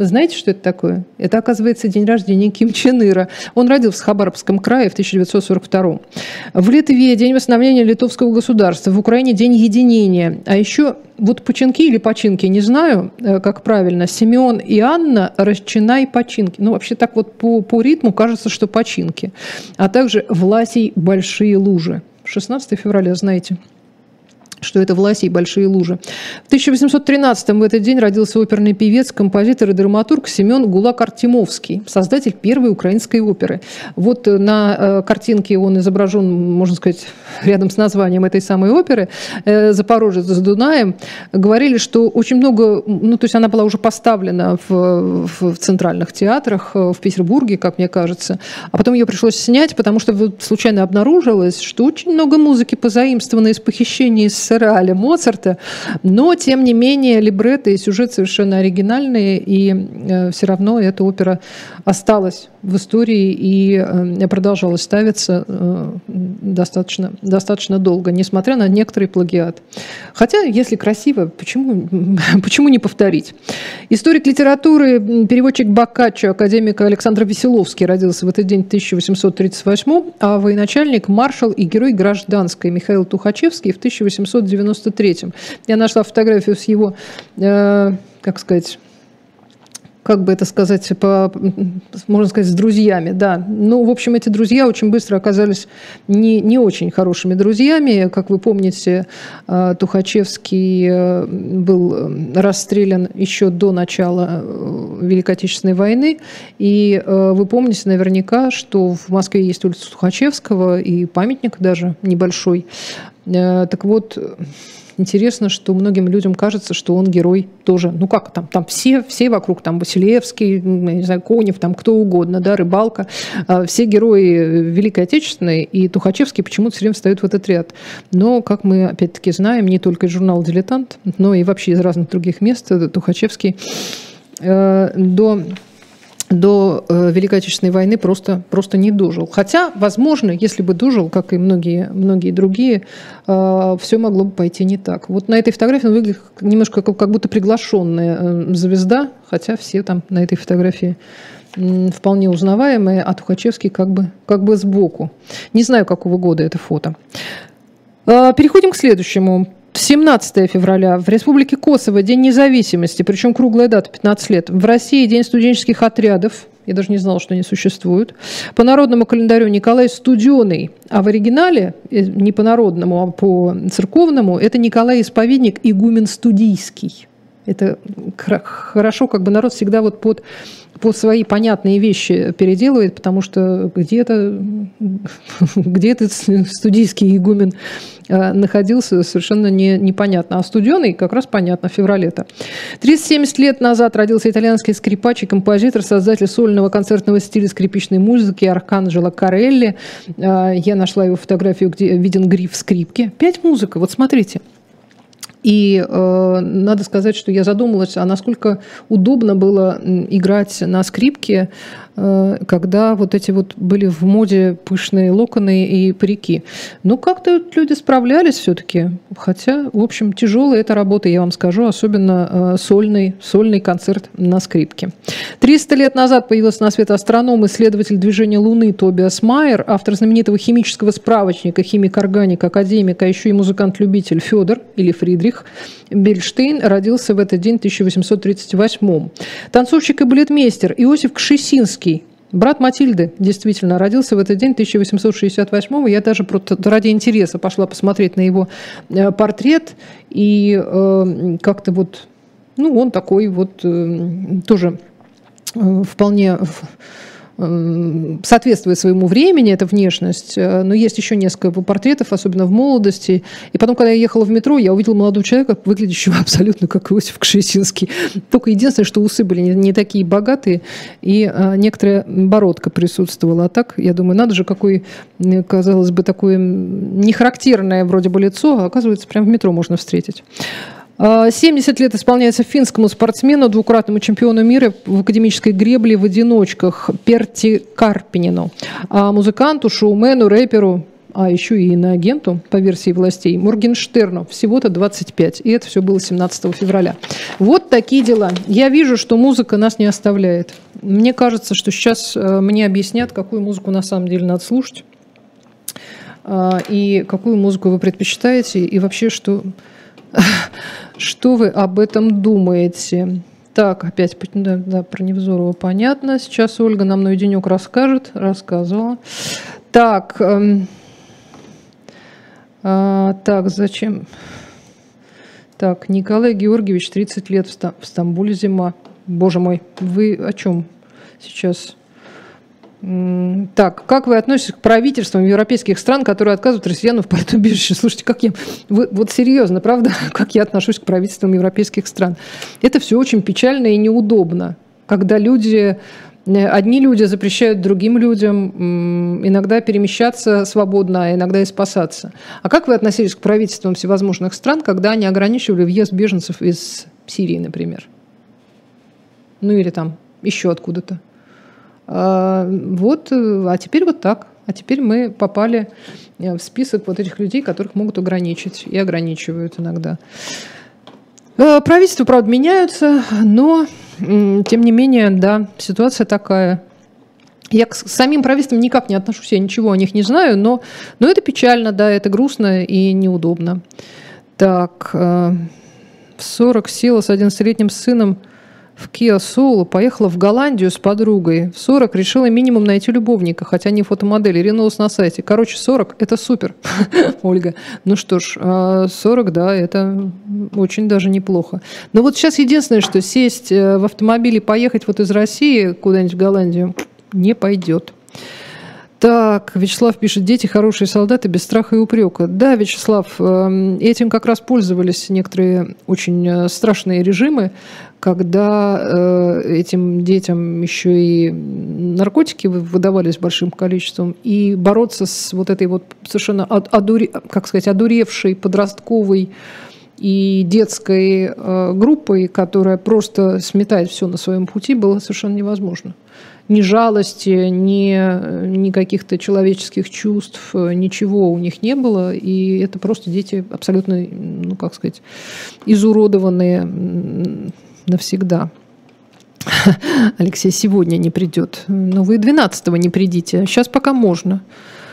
Вы знаете, что это такое? Это, оказывается, день рождения Ким Чен Ира. Он родился в Хабаровском крае в тысяча девятьсот сорок втором. В Литве день восстановления литовского государства, в Украине день единения. А еще вот починки или починки, не знаю, как правильно, Симеон и Анна Расчинай починки. Ну, вообще так вот по, по ритму кажется, что починки. А также Власий Большие лужи. шестнадцатого февраля, знаете, что это Власий Большие лужи. В тысяча восемьсот тринадцатом в этот день родился оперный певец, композитор и драматург Семен Гулак-Артемовский, создатель первой украинской оперы. Вот на картинке он изображен, можно сказать, рядом с названием этой самой оперы «Запорожец с Дунаем». Говорили, что очень много, ну то есть она была уже поставлена в, в центральных театрах в Петербурге, как мне кажется, а потом ее пришлось снять, потому что случайно обнаружилось, что очень много музыки позаимствовано из «Похищения из Аля Моцарта, но, тем не менее, либретто и сюжет совершенно оригинальные, и э, все равно эта опера осталась в истории и э, продолжалась ставиться э, достаточно, достаточно долго, несмотря на некоторый плагиат. Хотя, если красиво, почему, почему не повторить? Историк литературы, переводчик Боккаччо, академик Александр Веселовский родился в этот день в тысяча восемьсот тридцать восьмом, а военачальник, маршал и герой гражданской Михаил Тухачевский в тысяча восемьсот девяносто третьем. Я нашла фотографию с его, э, как сказать, как бы это сказать, по, можно сказать, с друзьями, да. Ну, в общем, эти друзья очень быстро оказались не, не очень хорошими друзьями. Как вы помните, э, Тухачевский э, был расстрелян еще до начала Великой Отечественной войны. И э, вы помните наверняка, что в Москве есть улица Тухачевского и памятник даже небольшой. Э, так вот... Интересно, что многим людям кажется, что он герой тоже. Ну как там, там все, все вокруг, там Василевский, не знаю, Конев, там кто угодно, да, Рыбалка, все герои Великой Отечественной, и Тухачевский почему-то все время встает в этот ряд. Но, как мы опять-таки знаем, не только из журнала «Дилетант», но и вообще из разных других мест Тухачевский э, до... до Великой Отечественной войны просто, просто не дожил. Хотя, возможно, если бы дожил, как и многие, многие другие, все могло бы пойти не так. Вот на этой фотографии он выглядит немножко как, как будто приглашенная звезда, хотя все там на этой фотографии вполне узнаваемые, а Тухачевский как бы, как бы сбоку. Не знаю, какого года это фото. Переходим к следующему. семнадцатого февраля в Республике Косово День независимости, причем круглая дата, пятнадцать лет. В России День студенческих отрядов. Я даже не знала, что они существуют. По народному календарю Николай Студеный, а в оригинале, не по народному, а по церковному, это Николай Исповедник, игумен Студийский. Это хорошо, как бы народ всегда вот под, под свои понятные вещи переделывает, потому что где-то где-то студийский игумен находился, совершенно не, непонятно. А Студеный как раз понятно, в феврале-то. триста-семьдесят лет назад родился итальянский скрипач и композитор, создатель сольного концертного стиля скрипичной музыки Арканджело Карелли. Я нашла его фотографию, где виден гриф скрипки. Пять музыка, вот смотрите. И э, надо сказать, что я задумалась, а насколько удобно было играть на скрипке, э, когда вот эти вот были в моде пышные локоны и парики. Ну, как-то люди справлялись все-таки. Хотя, в общем, тяжелая эта работа, я вам скажу, особенно э, сольный, сольный концерт на скрипке. триста лет назад появился на свет астроном, исследователь движения Луны Тобиас Майер, автор знаменитого химического справочника, химик-органик, академик, а еще и музыкант-любитель Федор или Фридрих Бельштейн родился в этот день в тысяча восемьсот тридцать восьмом. Танцовщик и балетмейстер Иосиф Кшесинский, брат Матильды, действительно, родился в этот день в тысяча восемьсот шестьдесят восьмом. Я даже ради интереса пошла посмотреть на его портрет. И э, как-то вот, ну, он такой вот э, тоже э, вполне... соответствует своему времени, эта внешность, но есть еще несколько портретов, особенно в молодости. И потом, когда я ехала в метро, я увидела молодого человека, выглядящего абсолютно как Иосиф Кшесинский. Только единственное, что усы были не, не такие богатые, и а, некоторая бородка присутствовала. А так, я думаю, надо же, какое, казалось бы, такое нехарактерное вроде бы лицо, а оказывается, прямо в метро можно встретить. семьдесят лет исполняется финскому спортсмену, двукратному чемпиону мира в академической гребле в одиночках Перти Карпинину, а музыканту, шоумену, рэперу а еще и иноагенту, по версии властей, Моргенштерну всего-то двадцать пять. И это все было семнадцатого февраля. Вот такие дела. Я вижу, что музыка нас не оставляет. Мне кажется, что сейчас мне объяснят, какую музыку на самом деле надо слушать, и какую музыку вы предпочитаете, и вообще, что, что вы об этом думаете. Так, опять да, да, про Невзорова понятно. Сейчас Ольга нам на денек расскажет. Рассказывала. Так, эм, а, так, зачем? Так, Николай Георгиевич, тридцать лет в, Ста- в Стамбуле зима. Боже мой, вы о чем сейчас? М, Так, как вы относитесь к правительствам европейских стран, которые отказывают россиянам в политубежище? Слушайте, как я... Вы, вот серьезно, правда, как я отношусь к правительствам европейских стран? Это все очень печально и неудобно, когда люди... Одни люди запрещают другим людям иногда перемещаться свободно, а иногда и спасаться. А как вы относились к правительствам всевозможных стран, когда они ограничивали въезд беженцев из Сирии, например? Ну или там еще откуда-то. А, вот, а теперь вот так. А теперь мы попали в список вот этих людей, которых могут ограничить и ограничивают иногда. Правительства, правда, меняются, но, тем не менее, да, ситуация такая. Я к самим правительствам никак не отношусь, я ничего о них не знаю, но, но это печально, да, это грустно и неудобно. Так, в сорок села с одиннадцатилетним сыном в Kia Soul, поехала в Голландию с подругой. В сорок решила минимум найти любовника, хотя не фотомодели, ринулась на сайте. Короче, сорок – это супер, Ольга. Ну что ж, сорок, да, это очень даже неплохо. Но вот сейчас единственное, что сесть в автомобиль и поехать вот из России куда-нибудь в Голландию не пойдет. Так, Вячеслав пишет, дети хорошие солдаты без страха и упрека. Да, Вячеслав, этим как раз пользовались некоторые очень страшные режимы, когда этим детям еще и наркотики выдавались большим количеством, и бороться с вот этой вот совершенно одуре, как сказать, одуревшей подростковой и детской группой, которая просто сметает все на своем пути, было совершенно невозможно. Ни жалости, ни, ни каких-то человеческих чувств, ничего у них не было. И это просто дети абсолютно, ну, как сказать, изуродованные навсегда. Алексей сегодня не придет. Но вы двенадцатого не придите. Сейчас пока можно.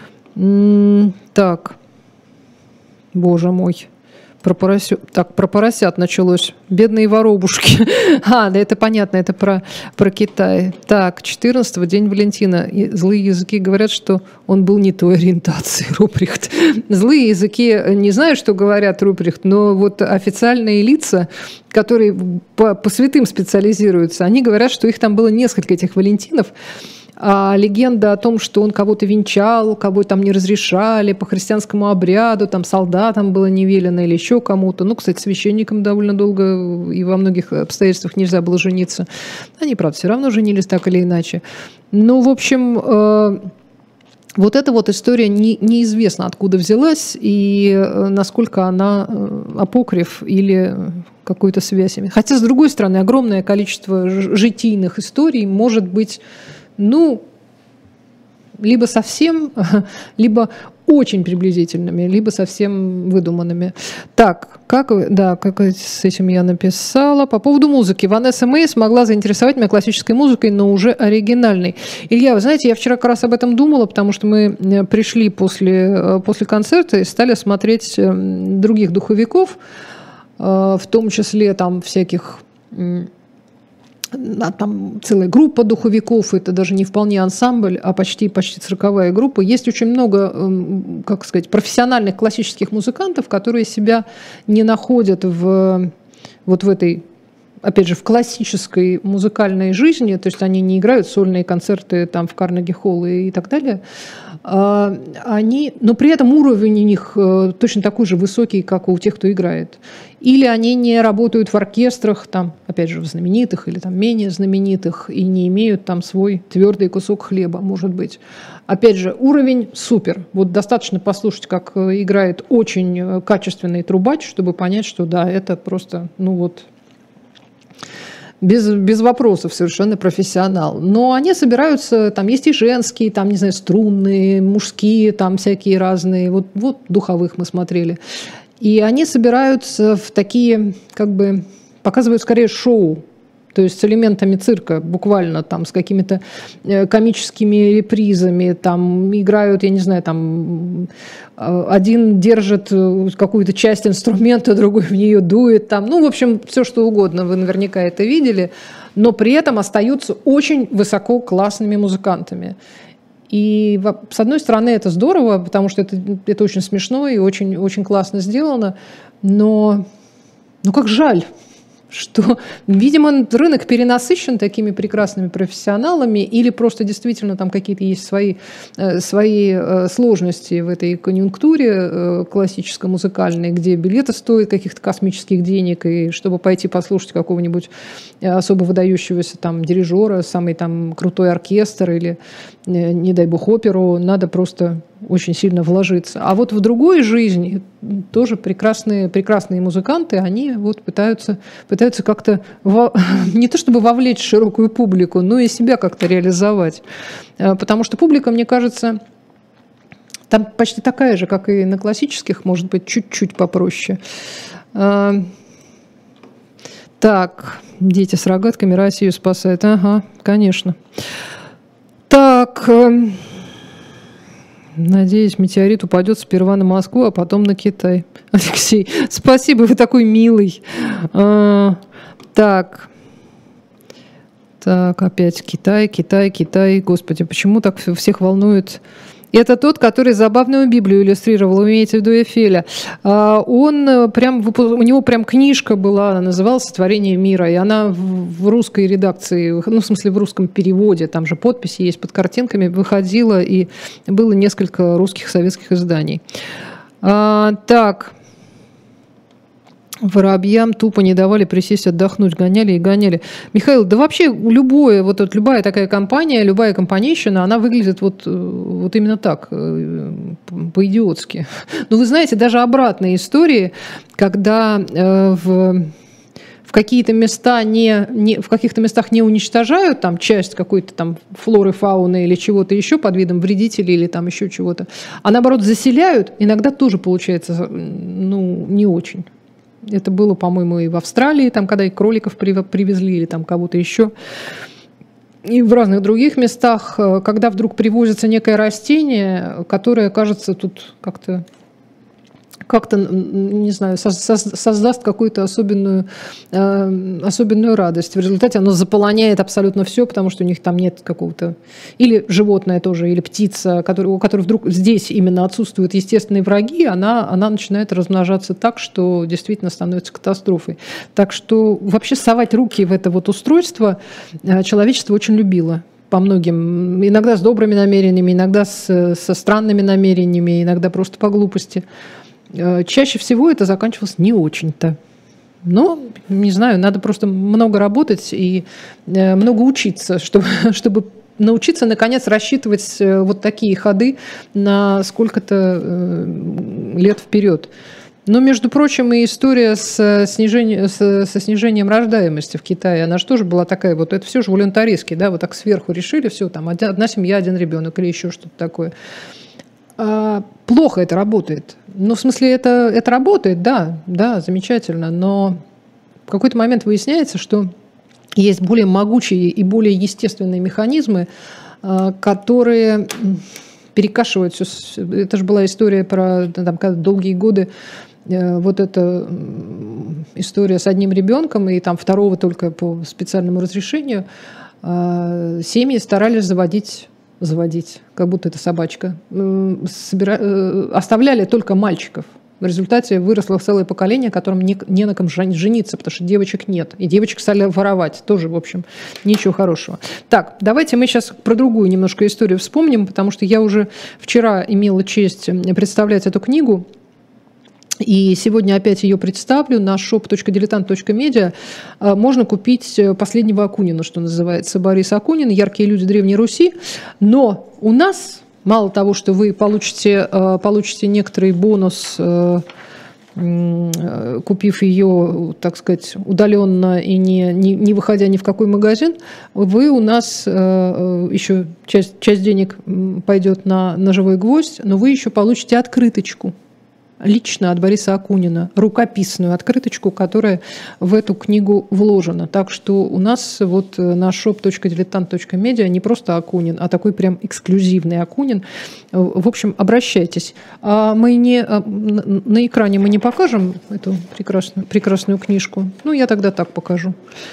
Так. Боже мой. Про поросят. Так, про поросят началось. Бедные воробушки. А, да это понятно, это про, про Китай. Так, четырнадцатого, день Валентина. И злые языки говорят, что он был не той ориентации, Руприхт. Злые языки, не знаю, что говорят, Руприхт, но вот официальные лица, которые по, по святым специализируются, они говорят, что их там было несколько, этих Валентинов. А легенда о том, что он кого-то венчал, кого там не разрешали по христианскому обряду, там солдатам было не велено или еще кому-то. Ну, кстати, священникам довольно долго и во многих обстоятельствах нельзя было жениться. Они, правда, все равно женились так или иначе. Ну, в общем, э, вот эта вот история не, неизвестно откуда взялась и э, насколько она э, апокриф или какую-то связь имеет. Хотя, с другой стороны, огромное количество житийных историй может быть... Ну, либо совсем, либо очень приблизительными, либо совсем выдуманными. Так, как, да, как с этим я написала. По поводу музыки. Ванесса Мэй смогла заинтересовать меня классической музыкой, но уже оригинальной. Илья, вы знаете, я вчера как раз об этом думала, потому что мы пришли после, после концерта и стали смотреть других духовиков, в том числе там всяких... Там целая группа духовиков, это даже не вполне ансамбль, а почти, почти цирковая группа. Есть очень много, как сказать, профессиональных классических музыкантов, которые себя не находят в, вот в этой, опять же, в классической музыкальной жизни, то есть они не играют сольные концерты там в Карнеги-холл и так далее. Они, но при этом уровень у них точно такой же высокий, как у тех, кто играет. Или они не работают в оркестрах, там, опять же, в знаменитых или там менее знаменитых, и не имеют там свой твердый кусок хлеба, может быть. Опять же, уровень супер. Вот достаточно послушать, как играет очень качественный трубач, чтобы понять, что да, это просто, ну вот... без, без вопросов совершенно профессионал. Но они собираются, там есть и женские, там, не знаю, струнные, мужские, там всякие разные, вот, вот духовых мы смотрели. И они собираются в такие, как бы, показывают скорее шоу, то есть с элементами цирка, буквально там, с какими-то комическими репризами, там играют, я не знаю, там один держит какую-то часть инструмента, другой в нее дует, там, ну, в общем, все что угодно, вы наверняка это видели, но при этом остаются очень высоко классными музыкантами. И с одной стороны это здорово, потому что это, это очень смешно и очень, очень классно сделано, но ну как жаль, что, видимо, рынок перенасыщен такими прекрасными профессионалами или просто действительно там какие-то есть свои, свои сложности в этой конъюнктуре классической музыкальной, где билеты стоят каких-то космических денег, и чтобы пойти послушать какого-нибудь особо выдающегося там дирижера, самый там крутой оркестр или, не дай бог, оперу, надо просто очень сильно вложиться. А вот в другой жизни тоже прекрасные, прекрасные музыканты, они вот пытаются, пытаются как-то во, не то чтобы вовлечь широкую публику, но и себя как-то реализовать. Потому что публика, мне кажется, там почти такая же, как и на классических, может быть, чуть-чуть попроще. Так, дети с рогатками Россию спасают. Ага, конечно. Так... Надеюсь, метеорит упадет сперва на Москву, а потом на Китай. Алексей, спасибо, вы такой милый. А, так. Так, опять Китай, Китай, Китай. Господи, почему так всех волнует? Это тот, который забавную Библию иллюстрировал, вы имеете в виду Эфеля. Он прям, у него прям книжка была, называлась «Сотворение мира», и она в русской редакции, ну, в смысле, в русском переводе, там же подписи есть под картинками, выходила, и было несколько русских советских изданий. А, так... Воробьям тупо не давали присесть отдохнуть, гоняли и гоняли. Михаил, да вообще любое, вот, вот любая такая компания, любая компанейщина, она выглядит вот, вот именно так, по-идиотски. Но вы знаете, даже обратные истории, когда э, в... в какие-то места не, не, в каких-то местах не уничтожают там часть какой-то там флоры, фауны или чего-то еще под видом вредителей или там еще чего-то, а наоборот заселяют, иногда тоже получается, ну, не очень. Это было, по-моему, и в Австралии, там, когда и кроликов привезли, или там кого-то еще. И в разных других местах, когда вдруг привозится некое растение, которое, кажется, тут как-то, как-то, не знаю, создаст какую-то особенную, э, особенную радость. В результате оно заполоняет абсолютно все, потому что у них там нет какого-то... Или животное тоже, или птица, который, у которой вдруг здесь именно отсутствуют естественные враги, она, она начинает размножаться так, что действительно становится катастрофой. Так что вообще совать руки в это вот устройство человечество очень любило. По многим, иногда с добрыми намерениями, иногда с, со странными намерениями, иногда просто по глупости. Чаще всего это заканчивалось не очень-то. Но, не знаю, надо просто много работать и много учиться, чтобы, чтобы научиться, наконец, рассчитывать вот такие ходы на сколько-то лет вперед. Но, между прочим, и история с снижением, с, со снижением рождаемости в Китае, она же тоже была такая, вот это все же волюнтаристски, да, вот так сверху решили, все, там, одна семья, один ребенок или еще что-то такое. Плохо это работает. Ну, в смысле, это, это работает, да, да, замечательно, но в какой-то момент выясняется, что есть более могучие и более естественные механизмы, которые перекашивают все. Это же была история про там, когда долгие годы, вот эта история с одним ребенком, и там второго только по специальному разрешению, семьи старались заводить заводить, как будто это собачка, Собира... оставляли только мальчиков. В результате выросло целое поколение, которым не, не на ком жениться, потому что девочек нет. И девочек стали воровать. Тоже, в общем, ничего хорошего. Так, давайте мы сейчас про другую немножко историю вспомним, потому что я уже вчера имела честь представлять эту книгу. И сегодня опять ее представлю на шоп точка дилетант точка медиа. Можно купить последнего Акунина, что называется, Борис Акунин, «Яркие люди Древней Руси». Но у нас, мало того, что вы получите, получите некоторый бонус, купив ее, так сказать, удаленно и не, не, не выходя ни в какой магазин, вы у нас еще часть, часть денег пойдет на, на «Живой гвоздь», но вы еще получите открыточку. Лично от Бориса Акунина, рукописную открыточку, которая в эту книгу вложена. Так что у нас вот на шоп точка дилетант точка медиа не просто Акунин, а такой прям эксклюзивный Акунин. В общем, обращайтесь. А мы не, на экране мы не покажем эту прекрасную, прекрасную книжку. Ну, я тогда так покажу.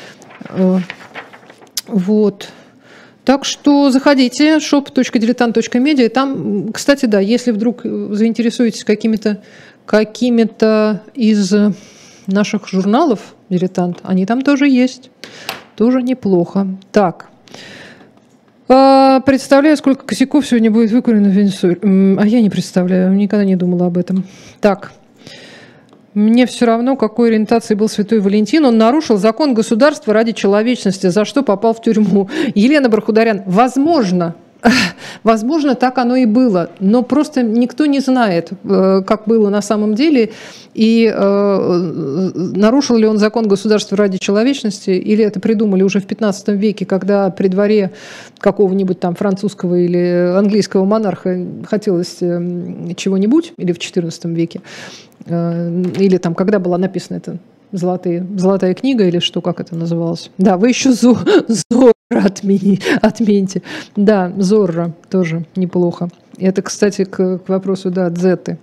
Вот. Так что заходите, шоп точка дилетант точка медиа. Там, кстати, да, если вдруг заинтересуетесь какими-то какими-то из наших журналов «Дилетант», они там тоже есть. Тоже неплохо. Так. Представляю, сколько косяков сегодня будет выкурено в Венесуэле. А я не представляю, никогда не думала об этом. Так. Мне все равно, какой ориентации был святой Валентин. Он нарушил закон государства ради человечности, за что попал в тюрьму. Елена Бархударян, возможно, возможно, так оно и было, но просто никто не знает, как было на самом деле, и э, нарушил ли он закон государства ради человечности, или это придумали уже в пятнадцатом веке, когда при дворе какого-нибудь там французского или английского монарха хотелось чего-нибудь, или в четырнадцатом веке, или там, когда была написана эта золотые, золотая книга, или что, как это называлось. Да, вы еще Зо, Зорро отмени, отменьте. Да, Зорро тоже неплохо. Это, кстати, к, к вопросу, да, Дзеты.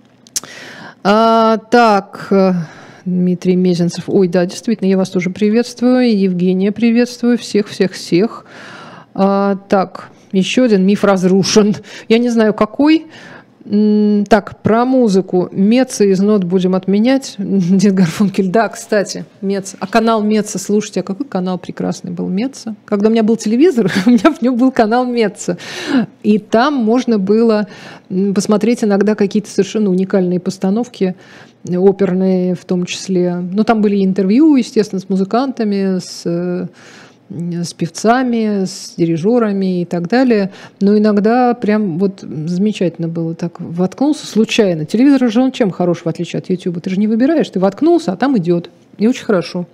А, так, Дмитрий Мезенцев. Ой, да, действительно, я вас тоже приветствую. Евгения приветствую. Всех-всех-всех. А, так, еще один миф разрушен. Я не знаю, какой. Так, про музыку. Меца из нот будем отменять. Дед Гарфункель. Да, кстати, Меца. А канал Меца, слушайте, а какой канал прекрасный был Меца? Когда у меня был телевизор, у меня в нем был канал Меца. И там можно было посмотреть иногда какие-то совершенно уникальные постановки, оперные в том числе. Ну, там были интервью, естественно, с музыкантами, с... с певцами, с дирижерами и так далее. Но иногда прям вот замечательно было. Так воткнулся случайно. Телевизор же он чем хорош, в отличие от YouTube? Ты же не выбираешь, ты воткнулся, а там идет. И очень хорошо.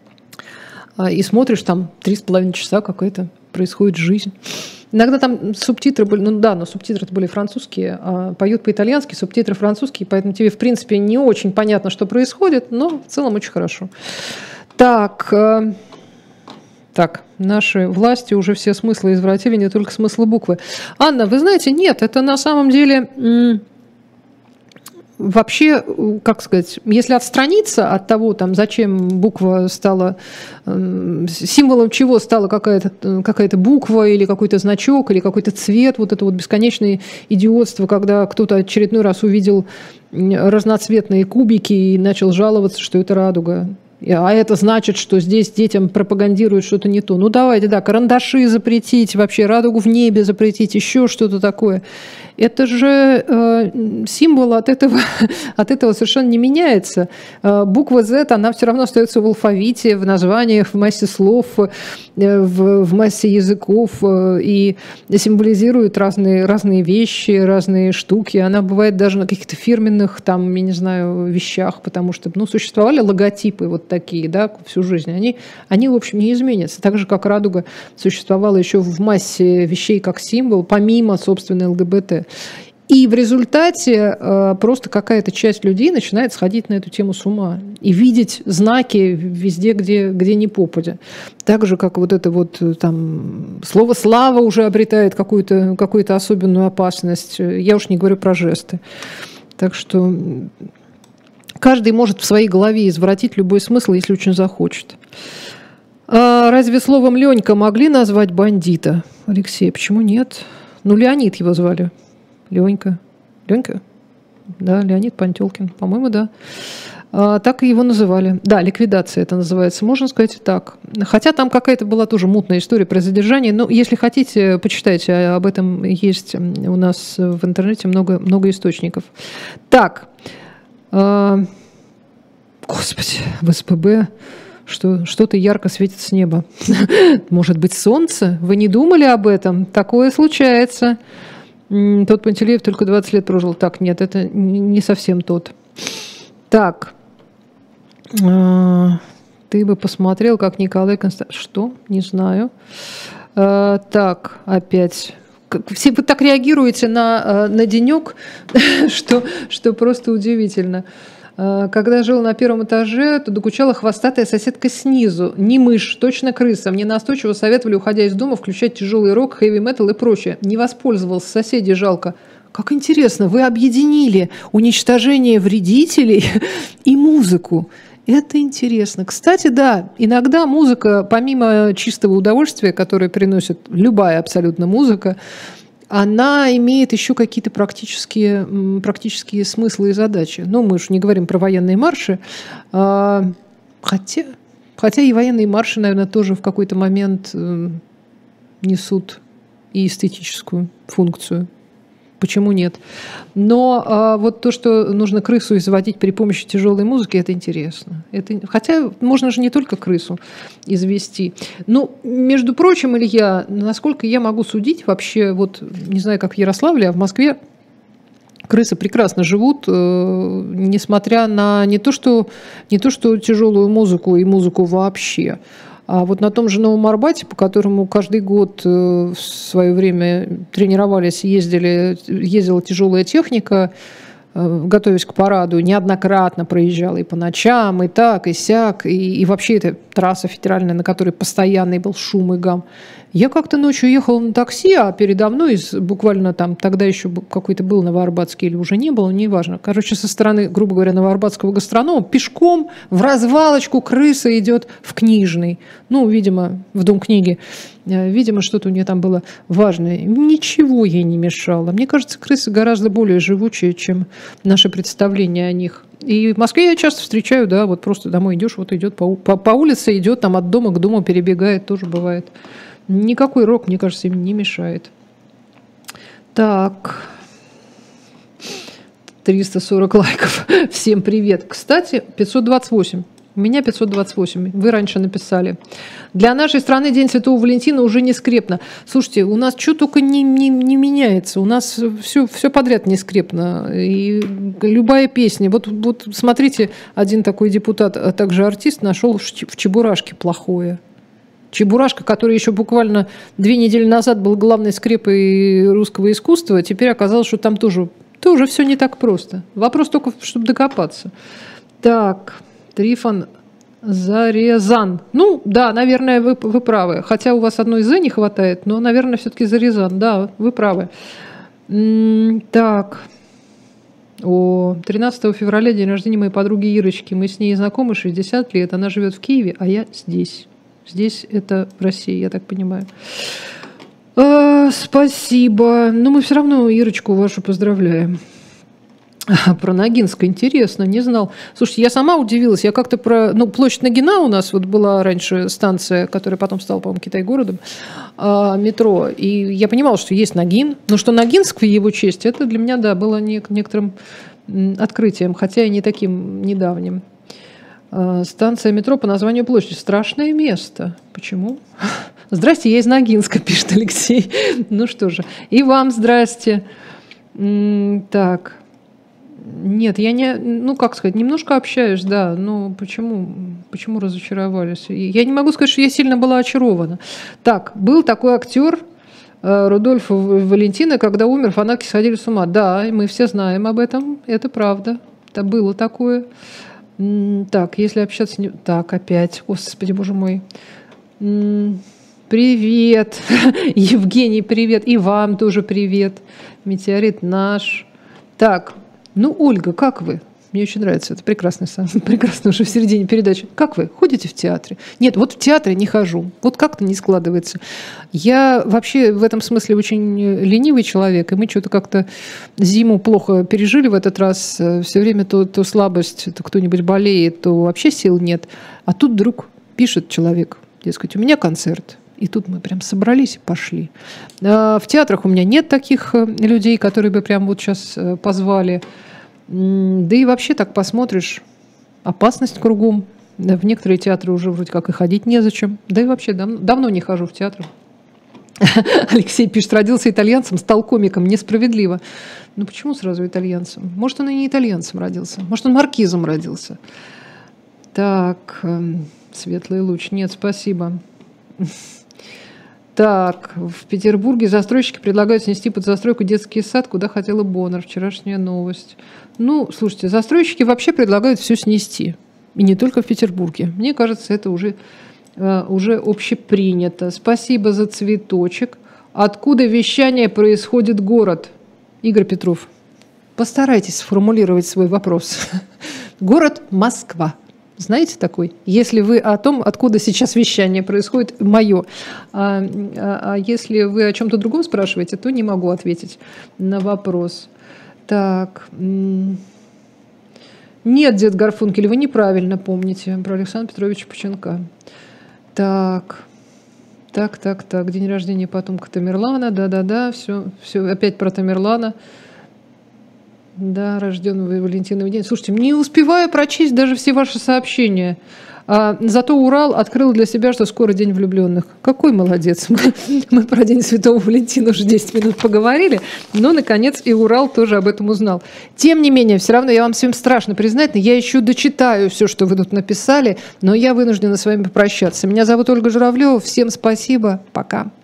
И смотришь, там три с половиной часа какая-то происходит жизнь. Иногда там субтитры были, ну да, но субтитры были французские, а поют по-итальянски, субтитры французские, поэтому тебе, в принципе, не очень понятно, что происходит, но в целом очень хорошо. Так... Так, наши власти уже все смыслы извратили, не только смыслы буквы. Анна, вы знаете, нет, это на самом деле м- вообще, как сказать, если отстраниться от того, там, зачем буква стала, м- символом чего стала какая-то, какая-то буква или какой-то значок, или какой-то цвет, вот это вот бесконечное идиотство, когда кто-то очередной раз увидел разноцветные кубики и начал жаловаться, что это радуга. А это значит, что здесь детям пропагандируют что-то не то. Ну давайте, да, карандаши запретить, вообще радугу в небе запретить, еще что-то такое. Это же э, символ от этого, от этого совершенно не меняется. Э, буква Z, она все равно остается в алфавите, в названиях, в массе слов, э, в, в массе языков э, и символизирует разные, разные вещи, разные штуки. Она бывает даже на каких-то фирменных, там, я не знаю, вещах, потому что, ну, существовали логотипы вот такие, да, всю жизнь. Они, они, в общем, не изменятся. Так же, как радуга существовала еще в массе вещей как символ, помимо, собственно, ЛГБТ. И в результате э, просто какая-то часть людей начинает сходить на эту тему с ума и видеть знаки везде, где, где ни попадя. Так же, как вот это вот там слово «слава» уже обретает какую-то, какую-то особенную опасность. Я уж не говорю про жесты. Так что каждый может в своей голове извратить любой смысл, если очень захочет. А разве словом «Ленька» могли назвать бандита? Алексей, почему нет? Ну, Леонид его звали. Ленька. Ленька? Да, Леонид Пантелкин. По-моему, да. А, так и его называли. Да, ликвидация это называется. Можно сказать и так. Хотя там какая-то была тоже мутная история про задержание. Но если хотите, почитайте. Об этом есть у нас в интернете много, много источников. Так. А, господи, в СПБ что, что-то ярко светит с неба. Может быть, солнце? Вы не думали об этом? Такое случается. Тот Пантелеев только двадцать лет прожил. Так, нет, это не совсем тот. Так. Ты бы посмотрел, как Николай Константинович... Что? Не знаю. Так, опять... Все вы так реагируете на, на денек, что, что просто удивительно. Когда жил на первом этаже, то докучала хвостатая соседка снизу. Не мышь, точно крыса. Мне настойчиво советовали, уходя из дома, включать тяжелый рок, хэви-метал и прочее. Не воспользовался, соседей жалко. Как интересно, вы объединили уничтожение вредителей и музыку. Это интересно. Кстати, да, иногда музыка, помимо чистого удовольствия, которое приносит любая абсолютно музыка, она имеет еще какие-то практические, практические смыслы и задачи. Ну, мы же не говорим про военные марши, а, хотя, хотя и военные марши, наверное, тоже в какой-то момент несут и эстетическую функцию. Почему нет? Но а, вот то, что нужно крысу изводить при помощи тяжелой музыки, это интересно. Это, хотя можно же не только крысу извести. Ну, между прочим, Илья, насколько я могу судить, вообще, вот не знаю, как в Ярославле, а в Москве крысы прекрасно живут, э, несмотря на не то, что, не то, что тяжелую музыку и музыку вообще. А вот на том же Новом Арбате, по которому каждый год в свое время тренировались, ездили, ездила тяжелая техника, готовясь к параду, неоднократно проезжала и по ночам, и так, и сяк, и, и вообще это трасса федеральная, на которой постоянный был шум и гам. Я как-то ночью ехала на такси, а передо мной из, буквально там, тогда еще какой-то был Новоарбатский или уже не был, неважно. Короче, со стороны, грубо говоря, Новоарбатского гастронома пешком в развалочку крыса идет в Книжный. Ну, видимо, в Дом книги. Видимо, что-то у нее там было важное. Ничего ей не мешало. Мне кажется, крысы гораздо более живучие, чем наше представление о них. И в Москве я часто встречаю, да, вот просто домой идешь, вот идет по, по, по улице, идет там от дома к дому, перебегает, тоже бывает. Никакой рок, мне кажется, им не мешает. Так. триста сорок лайков. Всем привет. Кстати, пятьсот двадцать восемь. У меня пятьсот двадцать восемь. Вы раньше написали. Для нашей страны День Святого Валентина уже не скрепно. Слушайте, у нас что только не, не, не меняется. У нас все, все подряд не скрепно. И любая песня. Вот, вот смотрите, один такой депутат, а также артист, нашел в Чебурашке плохое. Чебурашка, который еще буквально две недели назад был главной скрепой русского искусства, теперь оказалось, что там тоже, тоже все не так просто. Вопрос только, чтобы докопаться. Так, Трифон Зарезан. Ну, да, наверное, вы, вы правы. Хотя у вас одной «з» не хватает, но, наверное, все-таки Зарезан. Да, вы правы. М-м, так. О, тринадцатого февраля день рождения моей подруги Ирочки. Мы с ней знакомы шестьдесят лет. Она живет в Киеве, а я здесь. Здесь это в России, я так понимаю. А, спасибо. Но мы все равно Ирочку вашу поздравляем. Про Ногинск интересно, не знал. Слушайте, я сама удивилась. Я как-то про... Ну, площадь Ногина у нас вот была раньше станция, которая потом стала, по-моему, Китай-городом, а, метро. И я понимала, что есть Ногин. Но что Ногинск в его честь, это для меня, да, было некоторым открытием, хотя и не таким недавним. Станция метро по названию площади. Страшное место. Почему? Здрасте, я из Ногинска, пишет Алексей. Ну что же. И вам здрасте. Так. Нет, я не... Ну, как сказать, немножко общаюсь, да. Но почему, почему разочаровались? Я не могу сказать, что я сильно была очарована. Так, был такой актер Рудольф Валентино, когда умер, фанатки сходили с ума. Да, мы все знаем об этом. Это правда. Это было такое. Так, если общаться... Не... Так, опять. Господи, боже мой. Привет. Евгений, привет. И вам тоже привет. Метеорит наш. Так, ну, Ольга, как вы? Мне очень нравится. Это прекрасно, прекрасно уже в середине передачи. Как вы? Ходите в театре? Нет, вот в театре не хожу. Вот как-то не складывается. Я вообще в этом смысле очень ленивый человек, и мы что-то как-то зиму плохо пережили в этот раз. Все время то, то слабость, то кто-нибудь болеет, то вообще сил нет. А тут вдруг пишет человек, дескать, у меня концерт. И тут мы прям собрались и пошли. В театрах у меня нет таких людей, которые бы прям вот сейчас позвали. Да и вообще так посмотришь, опасность кругом. В некоторые театры уже вроде как и ходить незачем. Да и вообще давно, давно не хожу в театр. Алексей пишет, родился итальянцем, стал комиком. Несправедливо. Ну почему сразу итальянцем? Может, он и не итальянцем родился. Может, он маркизом родился. Так, светлый луч. Нет, спасибо. Так, в Петербурге застройщики предлагают снести под застройку детский сад, куда хотела Боннер. Вчерашняя новость. Ну, слушайте, застройщики вообще предлагают все снести. И не только в Петербурге. Мне кажется, это уже, уже общепринято. Спасибо за цветочек. Откуда вещание происходит город? Игорь Петров, постарайтесь сформулировать свой вопрос. Город Москва. Знаете такой? Если вы о том, откуда сейчас вещание происходит, мое. А, а, а если вы о чем-то другом спрашиваете, то не могу ответить на вопрос. Так. Нет, дед Гарфункель, вы неправильно помните про Александра Петровича Поченка. Так. Так, так, так. День рождения потомка Тамерлана. Да-да-да. Все, все. Опять про Тамерлана. Да, рожден в Валентиновый день. Слушайте, не успеваю прочесть даже все ваши сообщения. А, зато Урал открыл для себя, что скоро День влюбленных. Какой молодец. Мы, мы про День Святого Валентина уже десять минут поговорили, но, наконец, и Урал тоже об этом узнал. Тем не менее, все равно я вам всем страшно признательна. Я еще дочитаю все, что вы тут написали, но я вынуждена с вами попрощаться. Меня зовут Ольга Журавлева. Всем спасибо. Пока.